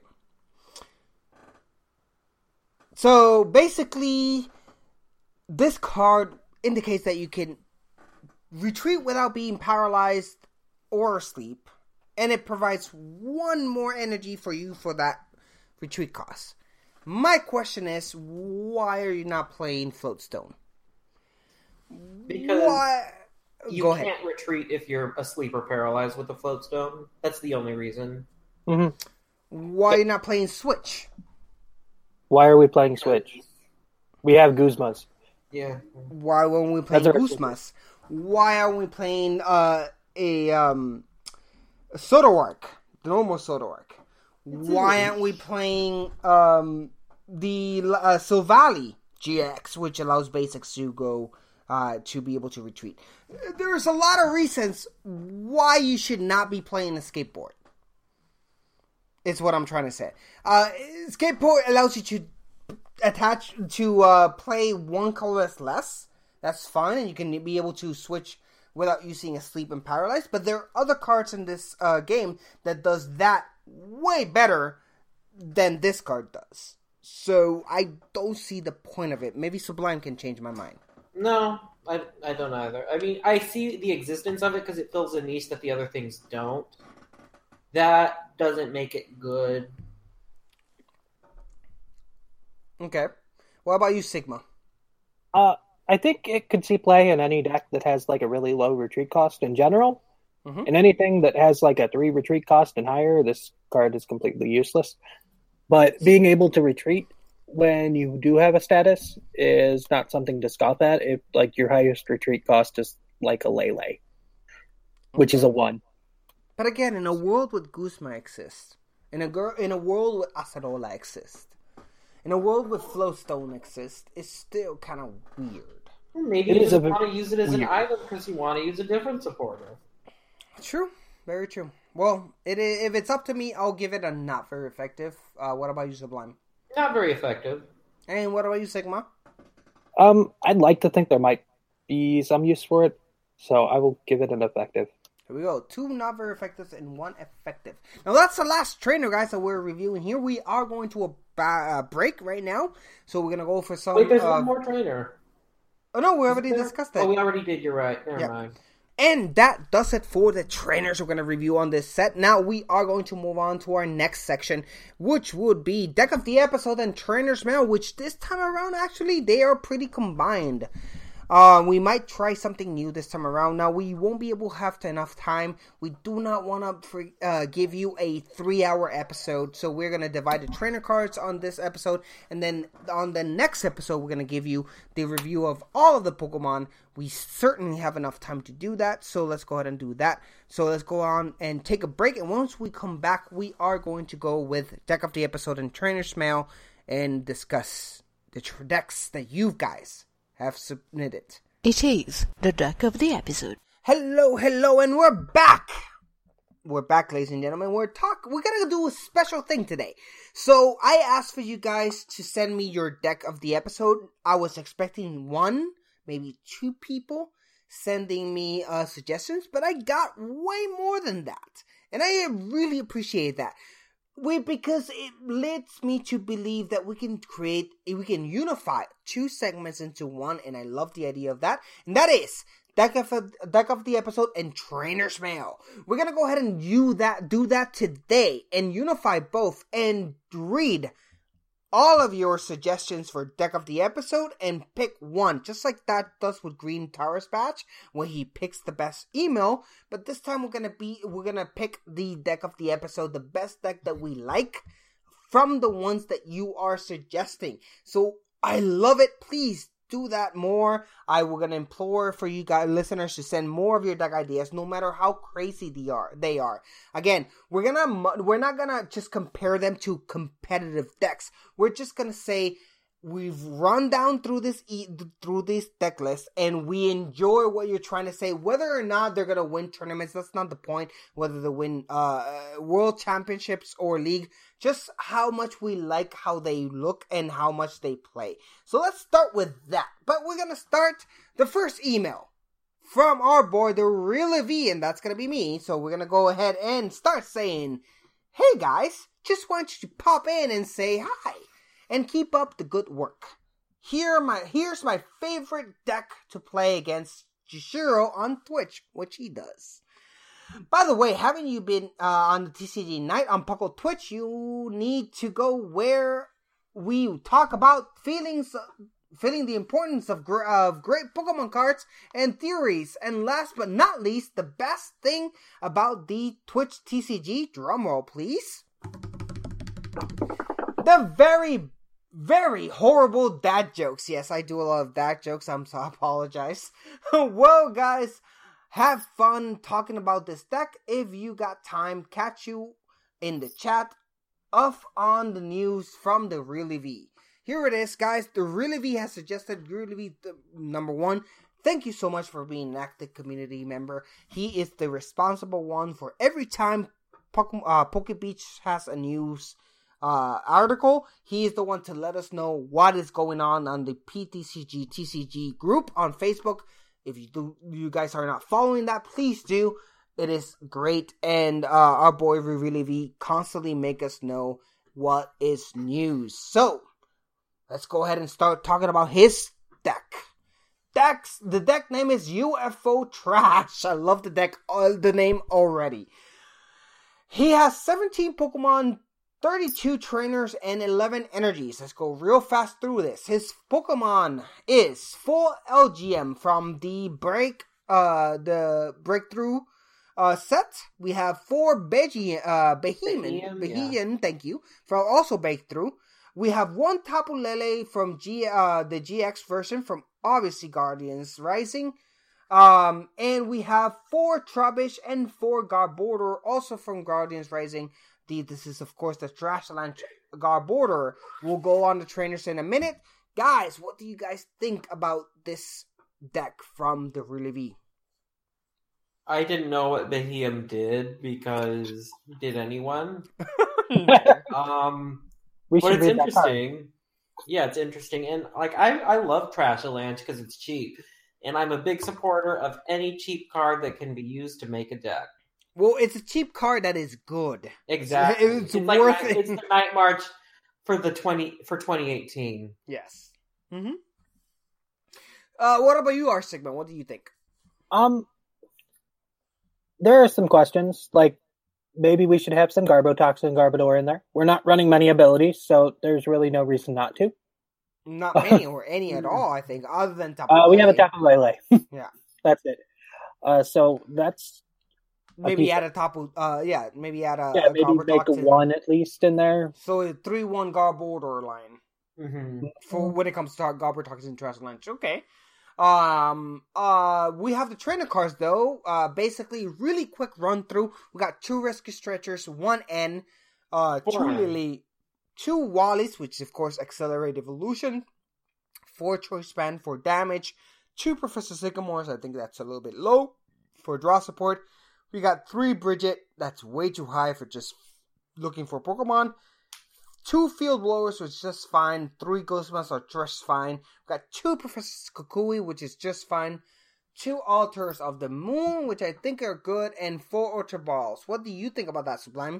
So basically, this card indicates that you can retreat without being paralyzed or asleep, and it provides one more energy for you for that retreat cost. My question is, why are you not playing Floatstone? Because why? You Go can't ahead. retreat if you're asleep or paralyzed with the Floatstone. That's the only reason. Mm-hmm. Why are you not playing Switch? Why are we playing Switch? We have Guzmas. Yeah. Why weren't we playing That's our- Guzmas? Why are we playing uh, a um, Zoroark, the normal Zoroark? Why aren't we playing um, the uh, Silvally G X, which allows basics to go uh, to be able to retreat? There's a lot of reasons why you should not be playing a skateboard. Is what I'm trying to say. Uh, skateboard allows you to attach to uh, play one colorless less. That's fine, and you can be able to switch without using asleep and paralyzed. But there are other cards in this uh, game that does that way better than this card does. So I don't see the point of it. Maybe Sublime can change my mind. No, I, I don't either. I mean, I see the existence of it because it fills a niche that the other things don't. That doesn't make it good. Okay. What about you, Sigma? Uh, I think it could see play in any deck that has like a really low retreat cost in general. Mm-hmm. And anything that has like a three retreat cost and higher, this card is completely useless. But being able to retreat when you do have a status is not something to scoff at. If like your highest retreat cost is like a Lele, which is a one. But again, in a world with Guzma exists, in a girl, in a world with Acerola exists, in a world with Flowstone exists, it's still kind of weird. Maybe you just want to use it as weird. An item because you want to use a different supporter. True, very true. Well, it, if it's up to me, I'll give it a not very effective. Uh, what about you, Sublime? Not very effective. And what about you, Sigma? Um, I'd like to think there might be some use for it, so I will give it an effective. Here we go. Two not very effective and one effective. Now, that's the last trainer, guys, that we're reviewing here. We are going to a ba- uh, break right now. So, we're going to go for some... Wait, there's uh, one more trainer. Oh, no, we already discussed that. Oh, we already did. You're right. Never yeah. mind. And that does it for the trainers we're going to review on this set. Now we are going to move on to our next section, which would be Deck of the Episode and Trainer's Mail, which this time around, actually, they are pretty combined. Uh, we might try something new this time around. Now, we won't be able to have enough time. We do not want to uh, give you a three-hour episode, so we're going to divide the trainer cards on this episode, and then on the next episode, we're going to give you the review of all of the Pokemon. We certainly have enough time to do that, so let's go ahead and do that. So let's go on and take a break, and once we come back, we are going to go with Deck of the Episode and Trainer's Mail and discuss the tr- decks that you guys have submitted. It is the Deck of the Episode. Hello, hello, and we're back. We're back, ladies and gentlemen. We're talk. We're gonna do a special thing today. So I asked for you guys to send me your Deck of the Episode. I was expecting one, maybe two people sending me uh, suggestions, but I got way more than that, and I really appreciate that. We, because it leads me to believe that we can create, we can unify two segments into one, and I love the idea of that. And that is Deck of, Deck of the Episode and Trainer's Mail. We're gonna go ahead and do that, do that today, and unify both, and read all of your suggestions for Deck of the Episode and pick one, just like that does with Green Tara's Patch, where he picks the best email. But this time we're gonna be we're gonna pick the Deck of the Episode, the best deck that we like from the ones that you are suggesting. So I love it. Please do that more. I will gonna implore for you guys, listeners, to send more of your deck ideas, no matter how crazy they are. They are. Again, we're gonna we're not gonna just compare them to competitive decks. We're just gonna say we've run down through this e- through this deck list, and we enjoy what you're trying to say. Whether or not they're gonna win tournaments, that's not the point. Whether they win uh, world championships or league, just how much we like how they look and how much they play. So let's start with that. But we're gonna start the first email from our boy, the Real V, and that's gonna be me. So we're gonna go ahead and start saying, "Hey guys, just want you to pop in and say hi. And keep up the good work. Here my here's my favorite deck to play against Jishiro on Twitch," which he does. By the way, haven't you been uh, on the T C G Night on Puckle Twitch? You need to go where we talk about feelings, feeling the importance of, gr- of great Pokemon cards and theories. And last but not least, the best thing about the Twitch T C G, drumroll please, the very Very horrible dad jokes. Yes, I do a lot of dad jokes. I'm so I apologize. Well, guys, have fun talking about this deck. If you got time, catch you in the chat off on the news from the Really V. Here it is, guys. The Really V has suggested Really V th- number one. Thank you so much for being an active community member. He is the responsible one for every time Poke, uh, Poke Beach has a news Uh, article. He is the one to let us know what is going on on the P T C G T C G group on Facebook. If you do, you guys are not following that, please do. It is great, and uh, our boy Really V constantly make us know what is news. So let's go ahead and start talking about his deck. Decks. The deck name is U F O Trash. I love the deck. Uh, the name already. He has seventeen Pokemon, thirty-two trainers, and eleven energies. Let's go real fast through this. His Pokemon is full L G M from the break, uh, the breakthrough, uh, set. We have four Beji, uh, Behemoth, Behemoth, yeah. Thank you, from also breakthrough. We have one Tapu Lele from G, uh, the G X version from obviously Guardians Rising. Um, and we have four Trubbish and four Garbodor, also from Guardians Rising. The, this is, of course, the Trashland Garbodor. We'll go on the trainers in a minute. Guys, what do you guys think about this deck from the Really V? I didn't know what Behemoth did, because did anyone? um, we but it's interesting. Yeah, it's interesting. And, like, I, I love Trashland because it's cheap. And I'm a big supporter of any cheap card that can be used to make a deck. Well, it's a cheap card that is good. Exactly. It's, it's worth like, it. It's the Night March for the twenty for twenty eighteen. Yes. Mm-hmm. Uh, what about you, R Sigma? What do you think? Um, there are some questions, like maybe we should have some Garbotox and Garbodor in there. We're not running many abilities, so there's really no reason not to. Not many or any at all, I think, other than Tapu Uh, we have a Lele. Tapu Lele. Yeah. That's it. Uh, so that's... Maybe add a Tapu, uh, yeah, maybe add a, Yeah, a maybe make Garbotox in. one at least in there. So a three one Garbodor line. Mm-hmm. For when it comes to Garbotox and Trash Lunch. Okay. Um, uh, we have the trainer cards though. Uh, basically, really quick run through. We got two Rescue Stretchers, one N, uh, two Four. Lily, two Wallies, which is of course Accelerate Evolution, four Choice Span for damage, two Professor Sycamores. I think that's a little bit low for draw support. We got three Bridget. That's way too high for just looking for Pokemon. Two Field Blowers, which is just fine. Three Ghostmas are just fine. We got two Professor Kukui, which is just fine. Two Altars of the Moon, which I think are good. And four Ultra Balls. What do you think about that, Sublime?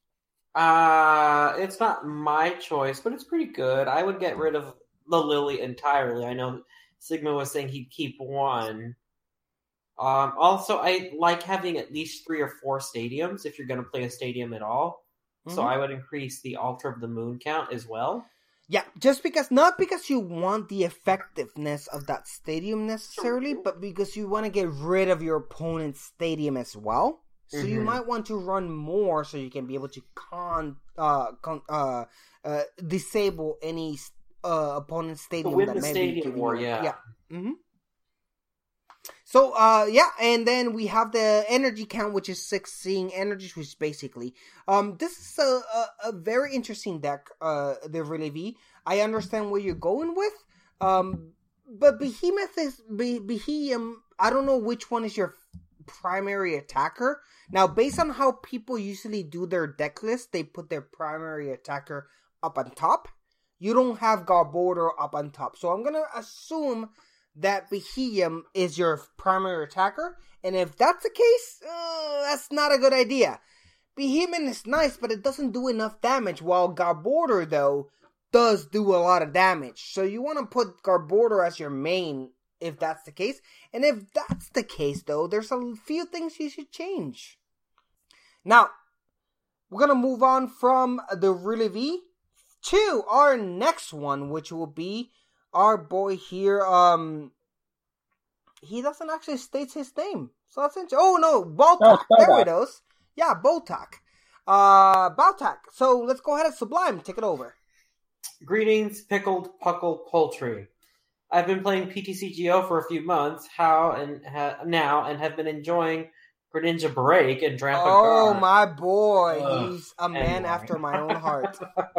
Uh, it's not my choice, but it's pretty good. I would get rid of the Lily entirely. I know Sigma was saying he'd keep one. Um, also, I like having at least three or four stadiums if you're going to play a stadium at all. So Mhm. I would increase the Altar of the Moon count as well. Yeah, just because, not because you want the effectiveness of that stadium necessarily, but because you want to get rid of your opponent's stadium as well. So you Mhm. might want to run more so you can be able to con, uh, con, uh, uh, disable any uh, opponent's stadium win that the may be stadium giving war, you- yeah. yeah. Mm-hmm. So, uh, yeah, and then we have the energy count, which is six seeing energies, which is basically, um, this is a, a, a very interesting deck, uh, the Relevi. I understand where you're going with, um, but Behemoth is, Be- Behem, I don't know which one is your primary attacker. Now, based on how people usually do their deck list, they put their primary attacker up on top. You don't have Garbodor up on top. So I'm going to assume that Behem is your primary attacker. And if that's the case, uh, that's not a good idea. Behemoth is nice, but it doesn't do enough damage. While Garbodor, though, does do a lot of damage. So you want to put Garbodor as your main if that's the case. And if that's the case, though, there's a few things you should change. Now, we're going to move on from the Relevi to our next one, which will be our boy here. Um, he doesn't actually state his name. So that's interesting. Oh, no, Baltak. No, it's there Baltak. it is. Yeah, Baltak. Uh, Baltak. So let's go ahead and Sublime. Take it over. Greetings, pickled puckle poultry. I've been playing P T C G O for a few months, how and ha, now, and have been enjoying Greninja Break and Drampa Oh, Gar. my boy. Ugh. He's a man Anyway. after my own heart.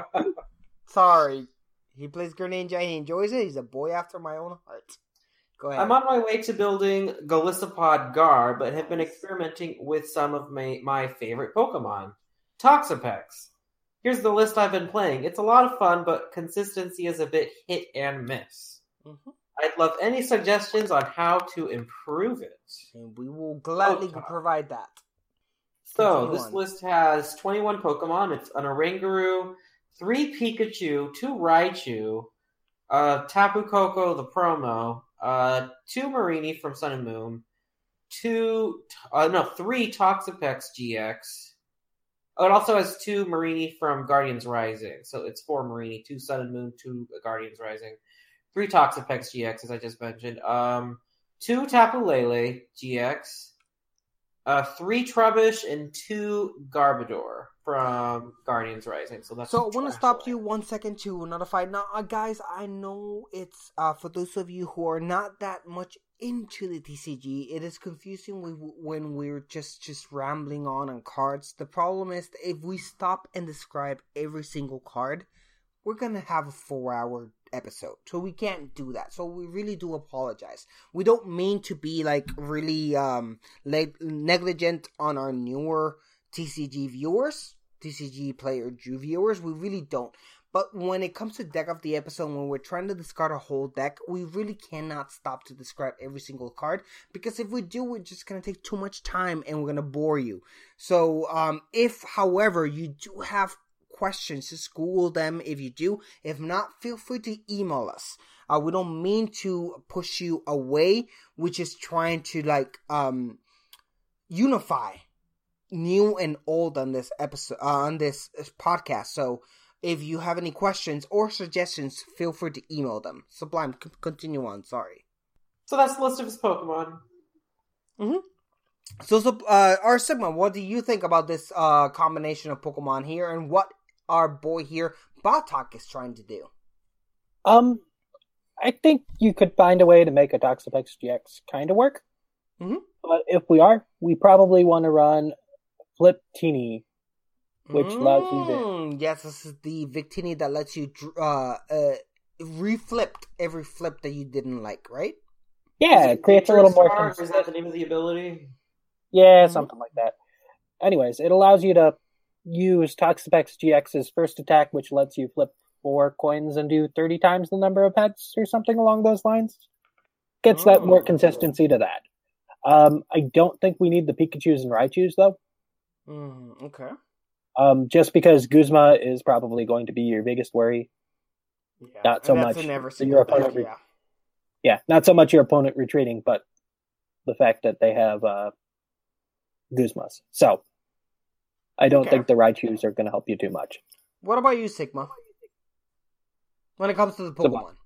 Sorry. He plays Greninja. He enjoys it. He's a boy after my own heart. Go ahead. I'm on my way to building Golisopod Gar, but have been experimenting with some of my, my favorite Pokemon. Toxapex. Here's the list I've been playing. It's a lot of fun, but consistency is a bit hit and miss. Mm-hmm. I'd love any suggestions on how to improve it. And we will gladly Oh, provide that. So, Continue this on. list has twenty-one Pokemon. It's an Oranguru, three Pikachu, two Raichu, uh, Tapu Koko, the promo, uh, two Marini from Sun and Moon, two, uh, no, three Toxapex G X. Oh, it also has two Marini from Guardians Rising. So it's four Marini, two Sun and Moon, two Guardians Rising, three Toxapex G X, as I just mentioned, um, two Tapu Lele G X, uh, three Trubbish, and two Garbodor from Guardians Rising. So that's So I want to trash stop away. you one second to notify. Now, uh, guys, I know it's uh, for those of you who are not that much into the T C G, it is confusing we, when we're just just rambling on on cards. The problem is that if we stop and describe every single card, we're gonna have a four-hour episode, so we can't do that. So we really do apologize. We don't mean to be like really um leg- negligent on our newer T C G viewers, T C G player Jew viewers. We really don't. But when it comes to deck of the episode, when we're trying to discard a whole deck, we really cannot stop to describe every single card, because if we do, we're just going to take too much time and we're going to bore you. So um, if, however, you do have questions, just Google them if you do. If not, feel free to email us. Uh, we don't mean to push you away. We're just trying to like... um. unify new and old on this episode, uh, on this podcast. So if you have any questions or suggestions, feel free to email them. Sublime, c- continue on. Sorry. So that's the list of his Pokemon. Mm-hmm. So, so uh, our Sigma, what do you think about this uh, combination of Pokemon here, and what our boy here, Bartok, is trying to do? Um, I think you could find a way to make a Toxapex G X kind of work. Mm-hmm. But if we are, we probably want to run Fliptini, which mm. allows you to... Yes, this is the Victini that lets you uh, uh, reflip every flip that you didn't like, right? Yeah, it creates a little more... Cons- is that the name of the ability? Yeah, something like that. Anyways, it allows you to use Toxapex G X's first attack, which lets you flip four coins and do thirty times the number of pets, or something along those lines. Gets oh. that more consistency to that. Um, I don't think we need the Pikachus and Raichus, though. Mm, okay. Um, just because Guzma is probably going to be your biggest worry. Yeah, not so much your opponent. Back, re- yeah. yeah, not so much your opponent retreating, but the fact that they have uh, Guzmas. So, I don't okay. think the Raichus are going to help you too much. What about you, Sigma? When it comes to the Pokemon. Sublime,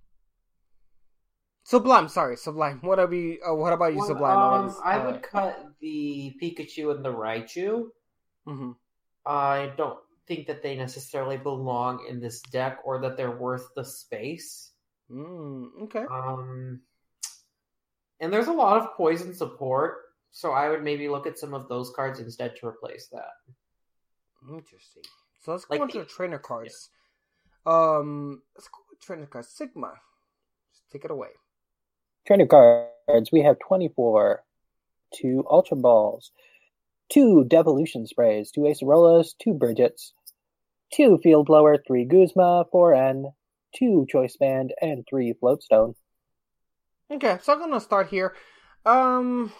Sublime sorry, Sublime. What about you, uh, what about you, well, Sublime? Um, I would uh, cut the Pikachu and the Raichu. Mm-hmm. I don't think that they necessarily belong in this deck, or that they're worth the space. Mm, okay. Um, and there's a lot of poison support, so I would maybe look at some of those cards instead to replace that. Interesting. So let's go like into the, the trainer cards. Yeah. Um, let's go with trainer cards. Sigma, just take it away. Trainer cards. We have twenty-four, two Ultra Balls, two Devolution Sprays, two Acerolas, two Bridgets, two Field Blower, three Guzma, four N, two Choice Band, and three Floatstone. Okay, so I'm gonna start here. Um,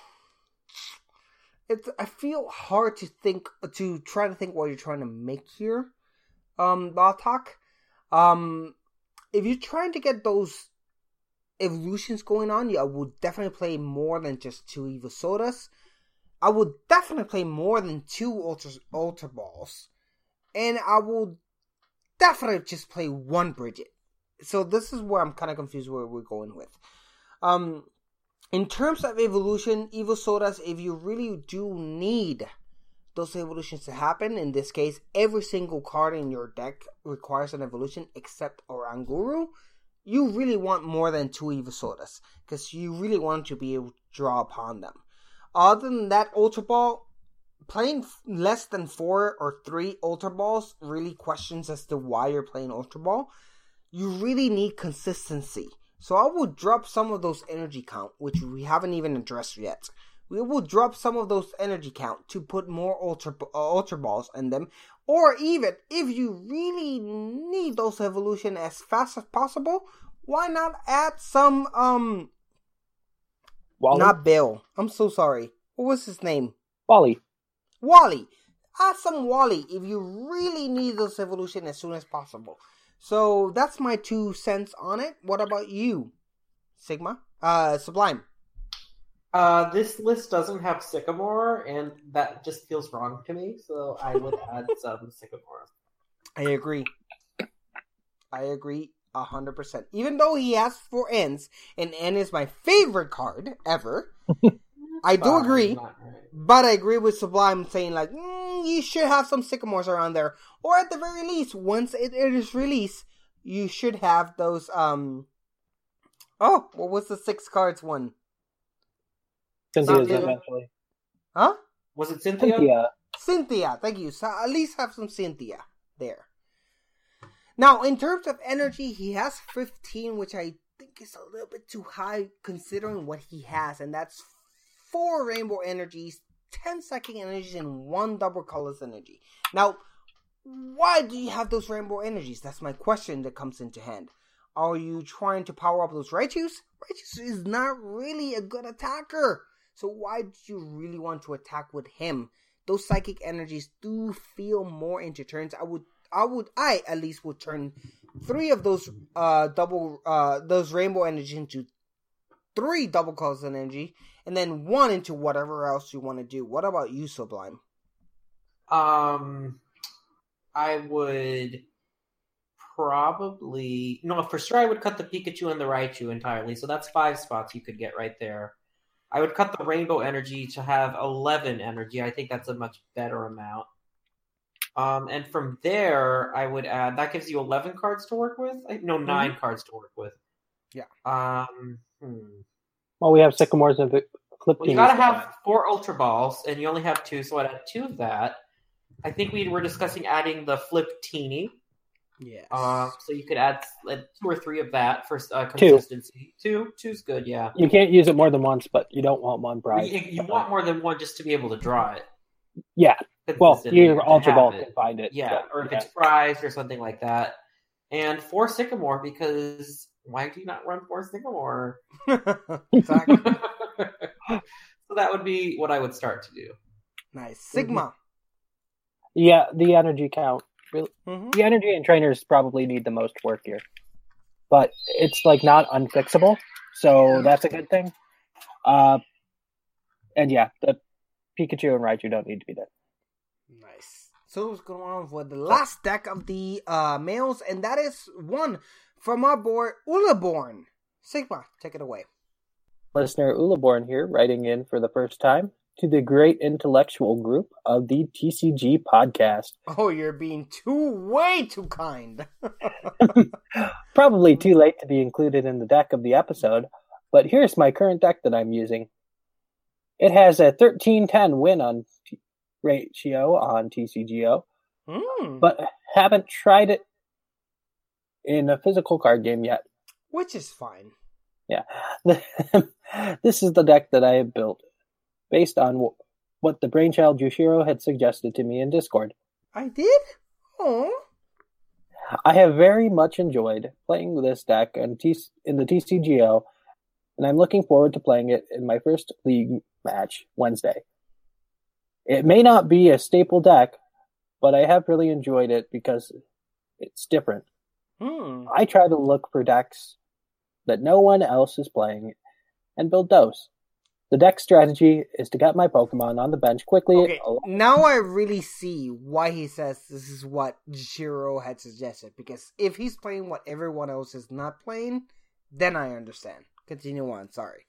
it's I feel hard to think to try to think what you're trying to make here. Um, Bartok. Um, if you're trying to get those evolutions going on, yeah, I would definitely play more than just two Evosodas. I would definitely play more than two Ultra, Ultra Balls. And I will definitely just play one Bridget. So this is where I'm kind of confused where we're going with. Um, in terms of evolution, Evosodas, if you really do need those evolutions to happen, in this case, every single card in your deck requires an evolution except Oranguru. You really want more than two Evosodas, because you really want to be able to draw upon them. Other than that, Ultra Ball, playing less than four or three Ultra Balls really questions as to why you're playing Ultra Ball. You really need consistency. So I will drop some of those energy count, which we haven't even addressed yet. We will drop some of those energy count to put more Ultra, uh, Ultra Balls in them. Or even, if you really need those evolution as fast as possible, why not add some, um... Wally? Not Bill. I'm so sorry. What was his name? Wally. Wally. Add some Wally if you really need those evolution as soon as possible. So, that's my two cents on it. What about you, Sigma? Uh, Sublime. Uh, this list doesn't have Sycamore, and that just feels wrong to me, so I would add some Sycamore. I agree. I agree one hundred percent. Even though he has four N's, and N is my favorite card ever, I do uh, agree, right. But I agree with Sublime saying, like, mm, you should have some Sycamores around there, or at the very least, once it, it is released, you should have those, um, oh, what was the six cards one? Cynthia's eventually. Huh? Was it Cynthia? Cynthia. Cynthia, thank you. So at least have some Cynthia there. Now, in terms of energy, he has fifteen, which I think is a little bit too high considering what he has. And that's four Rainbow Energies, ten Psychic Energies, and one Double Colors Energy. Now, why do you have those Rainbow Energies? That's my question that comes into hand. Are you trying to power up those Raichus? Raichus is not really a good attacker. So why do you really want to attack with him? Those Psychic Energies do feel more into turns. I would, I would, I at least would turn three of those uh double uh those Rainbow Energies into three Double Colors Energy, and then one into whatever else you want to do. What about you, Sublime? Um, I would probably... No, for sure I would cut the Pikachu and the Raichu entirely, so that's five spots you could get right there. I would cut the Rainbow Energy to have eleven energy. I think that's a much better amount. Um, and from there, I would add... That gives you eleven cards to work with? No, nine mm-hmm. cards to work with. Yeah. Um, hmm. Well, we have Sycamores and Clip Well, you gotta have four Ultra Balls, and you only have two, so I'd add two of that. I think we were discussing adding the Flip Teeny. Yes. Uh, so you could add like, two or three of that for uh, consistency. Two. two. Two's good, yeah. You can't use it more than once, but you don't want one prize. You, you want more than one just to be able to draw it. Yeah. Well, your Ultra Ball can find it. Yeah, but, or if yeah. it's prized or something like that. And four Sycamore, because why do you not run four Sycamore? Exactly. So that would be what I would start to do. Nice. Sigma. Mm-hmm. Yeah, the energy count. Really, mm-hmm. The energy and trainers probably need the most work here. But it's like not unfixable, so that's a good thing. Uh, and yeah, the Pikachu and Raichu don't need to be there. Nice. So what's going on with the last deck of the uh, males, and that is one from our boy Ullaborn. Sigma, take it away. Listener Ullaborn here, writing in for the first time to the great intellectual group of the T C G podcast. Oh, you're being too, way too kind. Probably too late to be included in the deck of the episode, but here's my current deck that I'm using. It has a thirteen ten win on t- ratio on T C G O, mm. but haven't tried it in a physical card game yet. Which is fine. Yeah. This is the deck that I have built, based on w- what the brainchild Yushiro had suggested to me in Discord. I did? Oh. I have very much enjoyed playing this deck in, T- in the T C G O, and I'm looking forward to playing it in my first league match Wednesday. It may not be a staple deck, but I have really enjoyed it because it's different. Hmm. I try to look for decks that no one else is playing and build those. The deck strategy is to get my Pokemon on the bench quickly. Okay, now I really see why he says this is what Shiro had suggested. Because if he's playing what everyone else is not playing, then I understand. Continue on, sorry.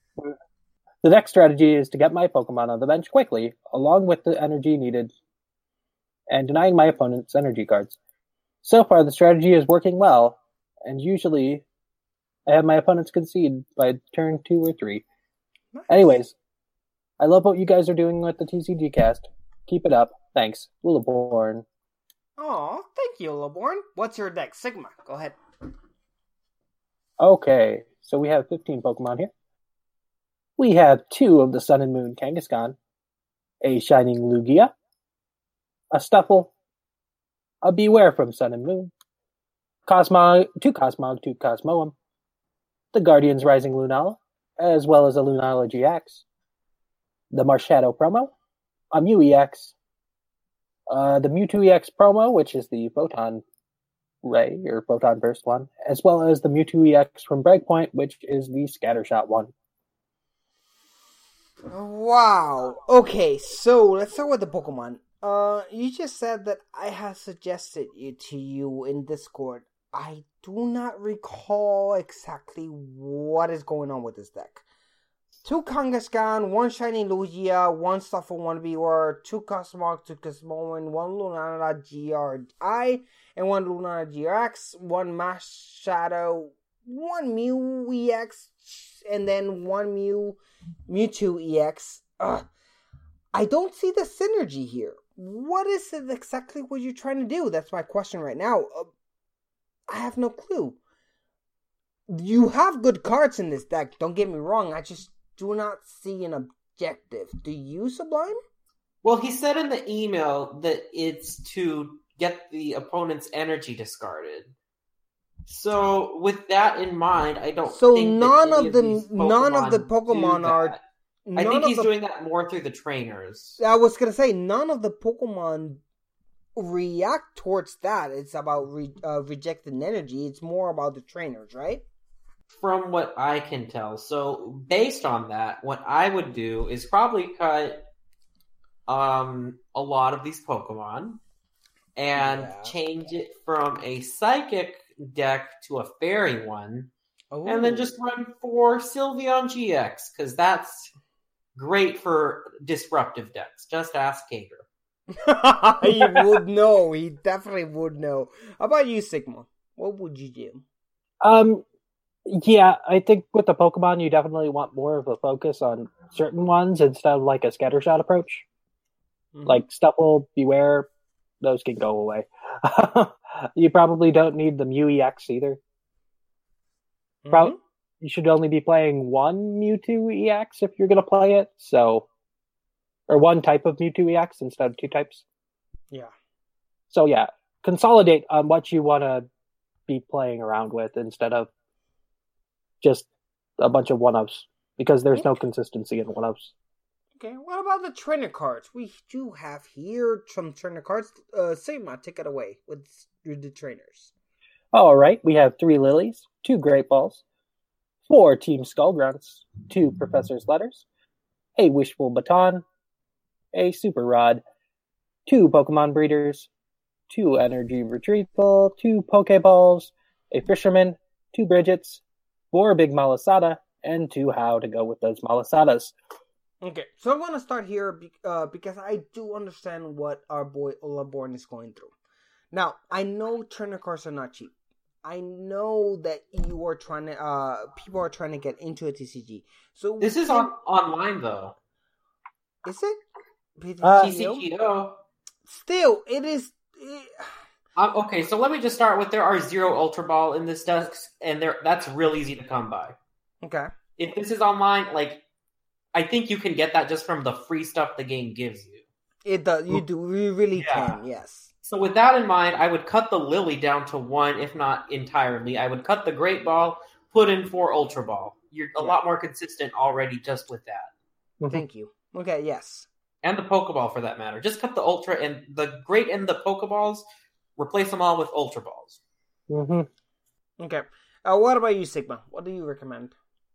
The deck strategy is to get my Pokemon on the bench quickly, along with the energy needed, and denying my opponent's energy cards. So far, the strategy is working well, and usually I have my opponents concede by turn two or three. Nice. Anyways, I love what you guys are doing with the T C G cast. Keep it up. Thanks. Ullaborn. Aw, thank you, Ullaborn. What's your deck? Sigma, go ahead. Okay, so we have fifteen Pokemon here. We have two of the Sun and Moon Kangaskhan, a Shining Lugia, a Stuffle, a Beware from Sun and Moon, Cosmog, two Cosmog, two Cosmoem, the Guardians Rising Lunala, as well as a Lunala G X, the Marshadow promo, a Mew E X, uh, the Mewtwo E X promo, which is the Photon Ray, or Photon Burst one, as well as the Mewtwo E X from Breakpoint, which is the Scattershot one. Wow. Okay, so let's start with the Pokemon. Uh, you just said that I had suggested it to you in Discord. I do not recall exactly what is going on with this deck. Two Kangaskhan, one Shiny Lugia, one Stuffle, one Beware, two Cosmog, two Cosmoem, one Lunala G R I, and one Lunala G R X, one Marshadow, one Mew E X, and then one Mew Mewtwo E X. Ugh. I don't see the synergy here. What is it exactly what you're trying to do? That's my question right now. Uh, I have no clue. You have good cards in this deck, don't get me wrong. I just do not see an objective. Do you, Sublime? Well, he said in the email that it's to get the opponent's energy discarded. So, with that in mind, I don't so think none that of any the of these none of the Pokemon Pokemon do are. that. I None think of he's the, doing that more through the trainers. I was gonna say none of the Pokemon react towards that. It's about re, uh, rejecting energy. It's more about the trainers, right? from what I can tell. So based on that, what I would do is probably cut um, a lot of these Pokemon and yeah. change it from a Psychic deck to a Fairy one, Ooh. and then just run for Sylveon G X, because that's great for disruptive decks. Just ask Kager. He would know. He definitely would know. How about you, Sigma? What would you do? Um, yeah, I think with the Pokemon, you definitely want more of a focus on certain ones instead of like a scattershot approach. Mm-hmm. Like Stuffle, Beware, those can go away. You probably don't need the Mew E X either. Mm-hmm. Pro- you should only be playing one Mewtwo E X if you're going to play it. So, or one type of Mewtwo E X instead of two types. Yeah. So yeah, consolidate on what you want to be playing around with instead of just a bunch of one-ups, because there's no consistency in one-ups. Okay, what about the trainer cards? We do have here some trainer cards. Uh, Sigma, take it away with the trainers. All right, we have three Lilies, two Great Balls, four Team Skullgrunts, two Professor's Letters, a Wishful Baton, a Super Rod, two Pokemon Breeders, two Energy Retrieval, two Pokeballs, a Fisherman, two Bridgets, four Big Malasada, and two How to go with those Malasadas. Okay, so I'm going to start here uh, because I do understand what our boy Olaborn is going through. Now, I know trainer cards are not cheap. I know that you are trying to, uh, people are trying to get into a T C G. So this is on online though. Is it? Uh, T C G O. Still, it is. It... Um, okay, so let me just start with there are zero Ultra Ball in this deck, and there that's real easy to come by. Okay. If this is online, like, I think you can get that just from the free stuff the game gives you. It does. You do. You really yeah. can. Yes. So with that in mind, I would cut the Lily down to one, if not entirely. I would cut the Great Ball, put in four Ultra Ball. You're a yeah. lot more consistent already just with that. Thank you. Okay. Yes. And the Pokeball, for that matter. Just cut the Ultra and the Great and the Pokeballs. Replace them all with Ultra Balls. Mm-hmm. Okay. Uh, what about you, Sigma? What do you recommend?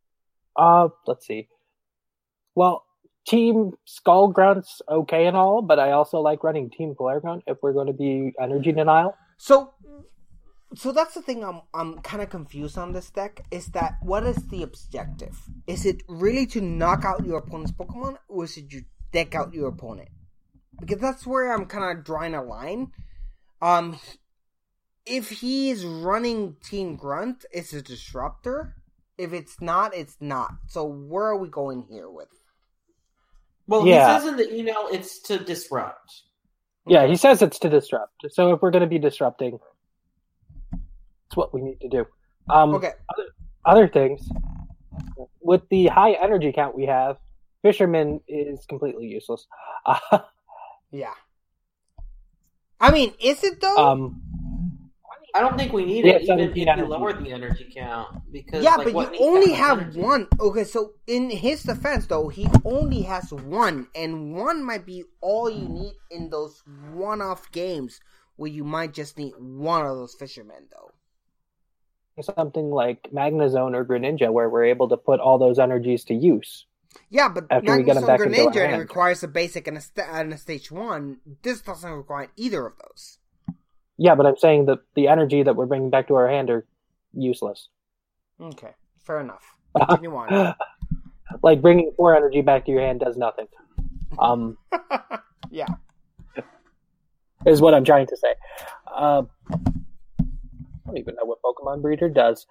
Uh, let's see. Well, Team Skullgrunt's okay and all, but I also like running Team Polargrunt if we're going to be Energy Denial. So, so that's the thing I'm I'm kind of confused on this deck, is that what is the objective? Is it really to knock out your opponent's Pokemon, or is it to deck out your opponent? Because that's where I'm kind of drawing a line. Um, if he is running Team Grunt, it's a disruptor. If it's not, it's not. So where are we going here with? Well, yeah. He says in the email it's to disrupt. Yeah, he says it's to disrupt. So if we're going to be disrupting, it's what we need to do. Um, okay. Other, other things, with the high energy count we have, Fisherman is completely useless. Uh, yeah. I mean, is it though? Um, I don't think we need it, even if we lower the energy count. Because, yeah, like, but you only have energy? one. Okay, so in his defense, though, he only has one, and one might be all you need in those one-off games where you might just need one of those fishermen, though. Something like Magnezone or Greninja, where we're able to put all those energies to use. Yeah, but Magnezone or Greninja, it requires a basic and a, st- and a stage one. This doesn't require either of those. Yeah, but I'm saying that the energy that we're bringing back to our hand are useless. Okay, fair enough. Continue on. Like, bringing four energy back to your hand does nothing. Um, yeah. Is what I'm trying to say. Uh, I don't even know what Pokemon Breeder does.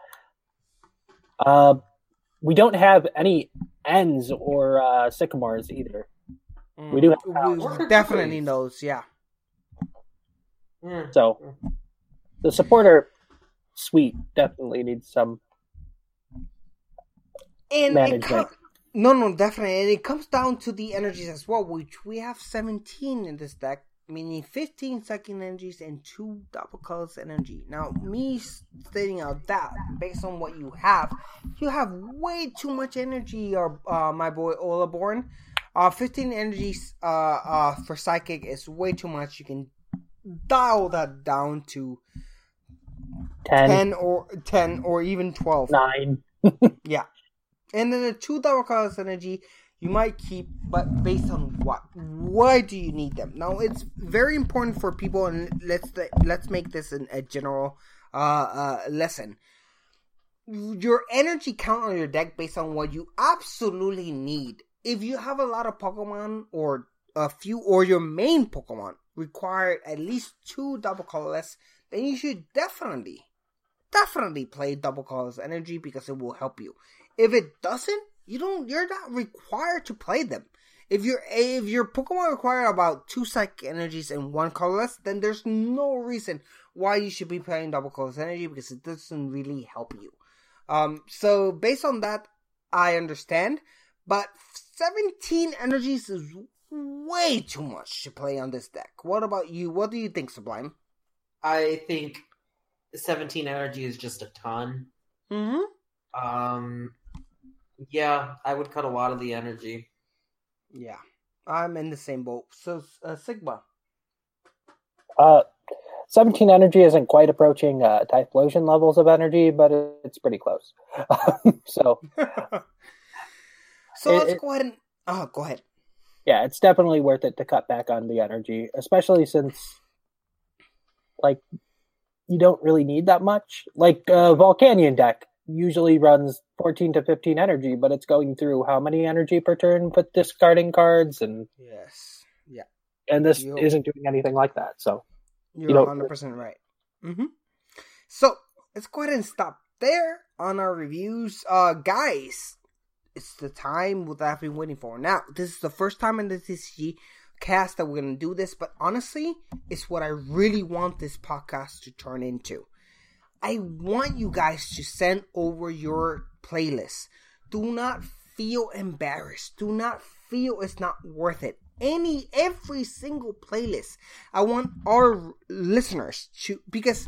Uh, we don't have any Ns or uh, Sycamores either. Mm, we do have we definitely those, yeah. So, the supporter suite definitely needs some and management. Com- no, no, definitely. And it comes down to the energies as well, which we have seventeen in this deck, meaning fifteen second energies and two double colors energy. Now, me stating out that, based on what you have, you have way too much energy, or uh, my boy Olaborn. Uh, fifteen energies uh, uh, for Psychic is way too much. You can dial that down to ten. ten or ten or even twelve. Nine. Yeah. And then the two double colorless energy you might keep, but based on what? Why do you need them? Now, it's very important for people, and let's let's make this an, a general uh, uh, lesson. Your energy count on your deck based on what you absolutely need. If you have a lot of Pokemon, or a few, or your main Pokemon require at least two double colorless, then you should definitely, definitely play double colorless energy because it will help you. If it doesn't, you don't. You're not required to play them. If your if your Pokemon require about two psychic energies and one colorless, then there's no reason why you should be playing double colorless energy because it doesn't really help you. Um. So based on that, I understand, but seventeen energies is way too much to play on this deck. What about you? What do you think, Sublime? I think seventeen energy is just a ton. Mm-hmm. Um. Yeah, I would cut a lot of the energy. Yeah, I'm in the same boat. So, uh, Sigma. Uh, seventeen energy isn't quite approaching uh, Typhlosion levels of energy, but it's pretty close. so, so it, let's it, go ahead and. Oh, go ahead. Yeah, it's definitely worth it to cut back on the energy, especially since, like, you don't really need that much. Like, uh, Volcanion deck usually runs fourteen to fifteen energy, but it's going through how many energy per turn with discarding cards, and yes, yeah, and this you're, isn't doing anything like that. So you're you know, one hundred percent right. Mm-hmm. So let's go ahead and stop there on our reviews, uh, guys. It's the time that I've been waiting for. Now, this is the first time in the T C G cast that we're gonna do this, but honestly, it's what I really want this podcast to turn into. I want you guys to send over your playlist. Do not feel embarrassed. Do not feel it's not worth it. Any, every single playlist. I want our listeners to, because,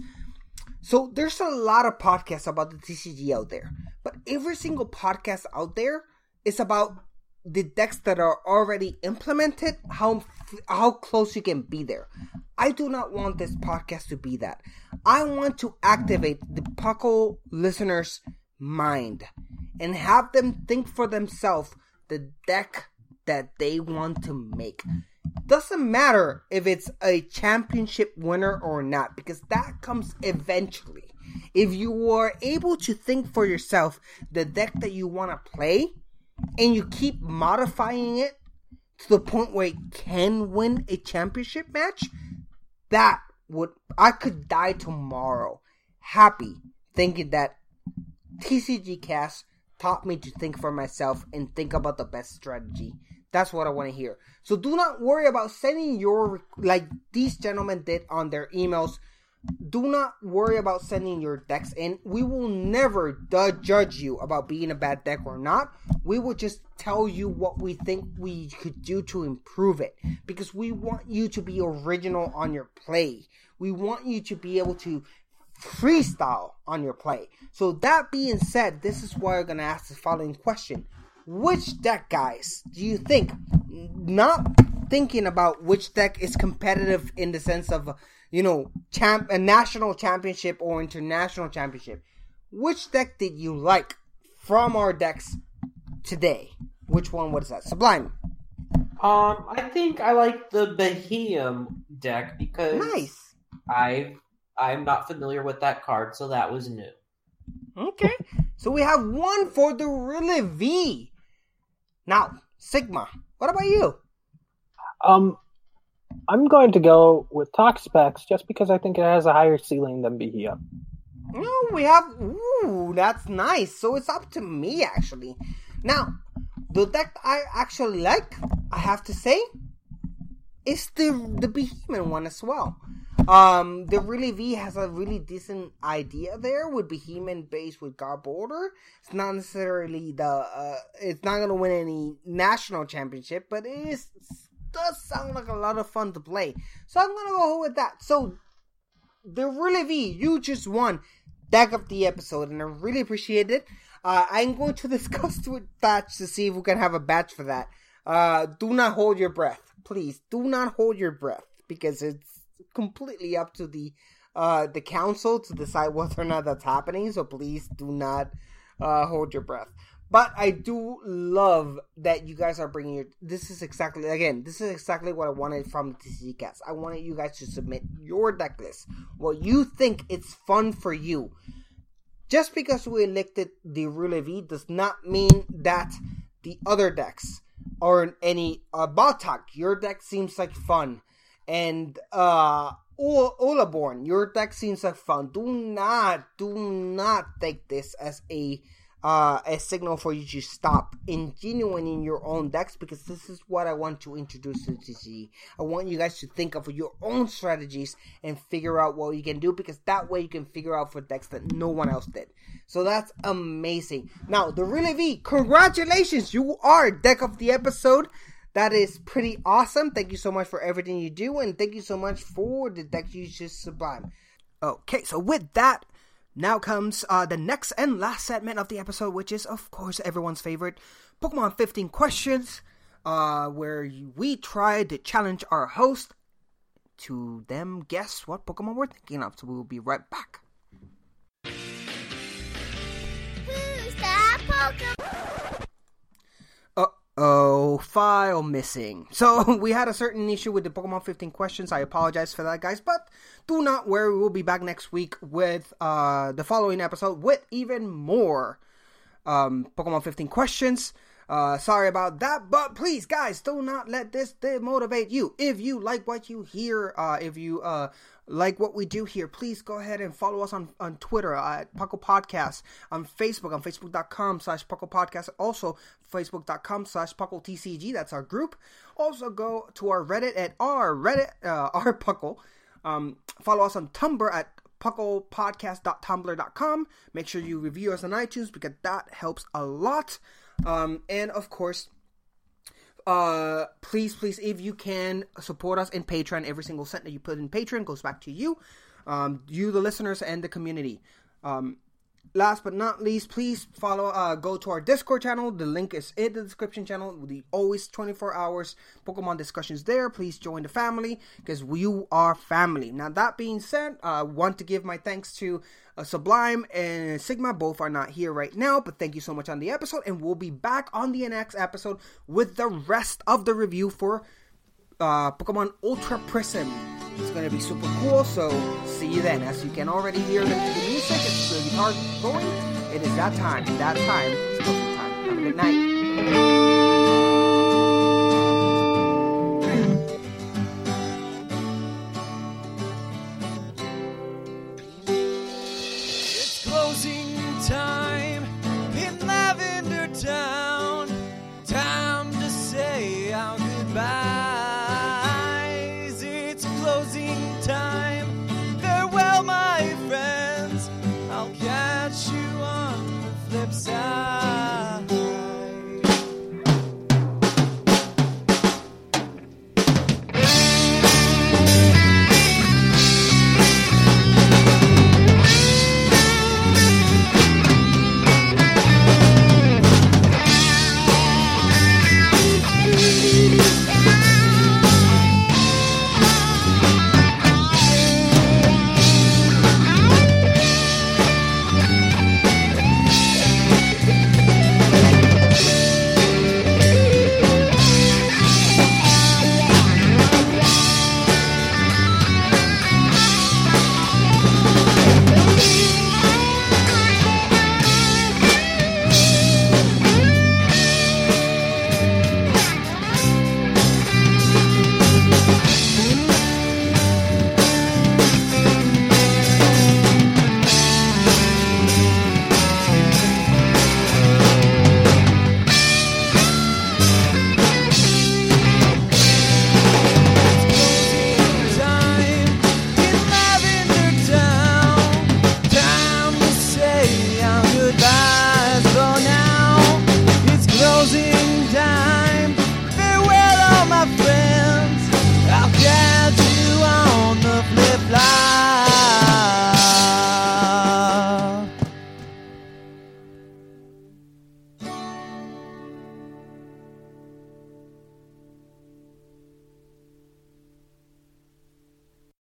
so there's a lot of podcasts about the T C G out there. But every single podcast out there is about the decks that are already implemented, how how close you can be there. I do not want this podcast to be that. I want to activate the Puckle listeners' mind and have them think for themselves the deck that they want to make. Doesn't matter if it's a championship winner or not, because that comes eventually. If you are able to think for yourself the deck that you want to play, and you keep modifying it to the point where it can win a championship match, that would, I could die tomorrow happy thinking that T C G Cast taught me to think for myself and think about the best strategy. That's what I want to hear. So do not worry about sending your, like these gentlemen did on their emails. Do not worry about sending your decks in. We will never d- judge you about being a bad deck or not. We will just tell you what we think we could do to improve it. Because we want you to be original on your play. We want you to be able to freestyle on your play. So that being said, this is why I'm going to ask the following question. Which deck, guys, do you think, not thinking about which deck is competitive in the sense of, you know, champ a national championship or international championship, which deck did you like from our decks today? Which one was that? Sublime. Um, I think I like the Behemoth deck because nice. I I'm not familiar with that card, so that was new. Okay, so we have one for the Really V. Now, Sigma, what about you? Um, I'm going to go with Toxapex just because I think it has a higher ceiling than Behemoth. Oh, we have... Ooh, that's nice. So it's up to me, actually. Now, the deck I actually like, I have to say, is the, the Behemoth one as well. Um, the Really V has a really decent idea there with Behemoth based with Garbodor. It's not necessarily the, uh, it's not going to win any national championship, but it is, does sound like a lot of fun to play. So I'm going to go with that. So, the Really V, you just won deck of the episode, and I really appreciate it. Uh, I'm going to discuss with Batch to see if we can have a batch for that. Uh, do not hold your breath. Please, do not hold your breath, because it's completely up to the uh the council to decide whether or not that's happening, so please do not uh, hold your breath. But I do love that you guys are bringing your... This is exactly... Again, this is exactly what I wanted from the T C G cast. I wanted you guys to submit your deck list. What you think it's fun for you. Just because we elected the Rule V does not mean that the other decks aren't any... Uh, Baltok, your deck seems like fun. And uh, Olaborn, your deck seems like fun. Do not, do not take this as a... Uh, a signal for you to stop engineering in your own decks, because this is what I want to introduce to T C G. I want you guys to think of your own strategies and figure out what you can do, because that way you can figure out for decks that no one else did. So that's amazing. Now, the Relay V, congratulations! You are deck of the episode. That is pretty awesome. Thank you so much for everything you do, and thank you so much for the deck you just sublime. Okay, so with that, now comes uh, the next and last segment of the episode, which is, of course, everyone's favorite, Pokemon fifteen Questions, uh, where we try to challenge our host to them guess what Pokemon we're thinking of. So we will be right back. Who's that Pokemon? Uh-oh, file missing. So we had a certain issue with the Pokemon fifteen Questions. I apologize for that, guys, but do not worry, we will be back next week with uh, the following episode with even more um, Pokemon fifteen Questions. Uh, sorry about that, but please, guys, do not let this demotivate you. If you like what you hear, uh, if you uh, like what we do here, please go ahead and follow us on, on Twitter at Puckle Podcast, on Facebook, on facebook.com slash Puckle Podcast, also facebook.com slash Puckle TCG, that's our group. Also go to our Reddit at our Reddit, uh, our Puckle. Um, follow us on Tumblr at puckle podcast dot tumblr dot com. Make sure you review us on iTunes, because that helps a lot. Um, and of course, uh, please, please, if you can, support us in Patreon. Every single cent that you put in Patreon goes back to you, um, you, the listeners, and the community. Um, last but not least, please follow, uh, go to our Discord channel. The link is in the description channel. The always twenty-four hours Pokemon discussions there. Please join the family, because you are family. Now, that being said, I uh, want to give my thanks to uh, Sublime and Sigma. Both are not here right now, but thank you so much on the episode, and we'll be back on the next episode with the rest of the review for uh, Pokemon Ultra Prism. It's going to be super cool, so see you then. As you can already hear the, the music, it's the guitar going. It is that time, that time, it's closing time. Have a good night.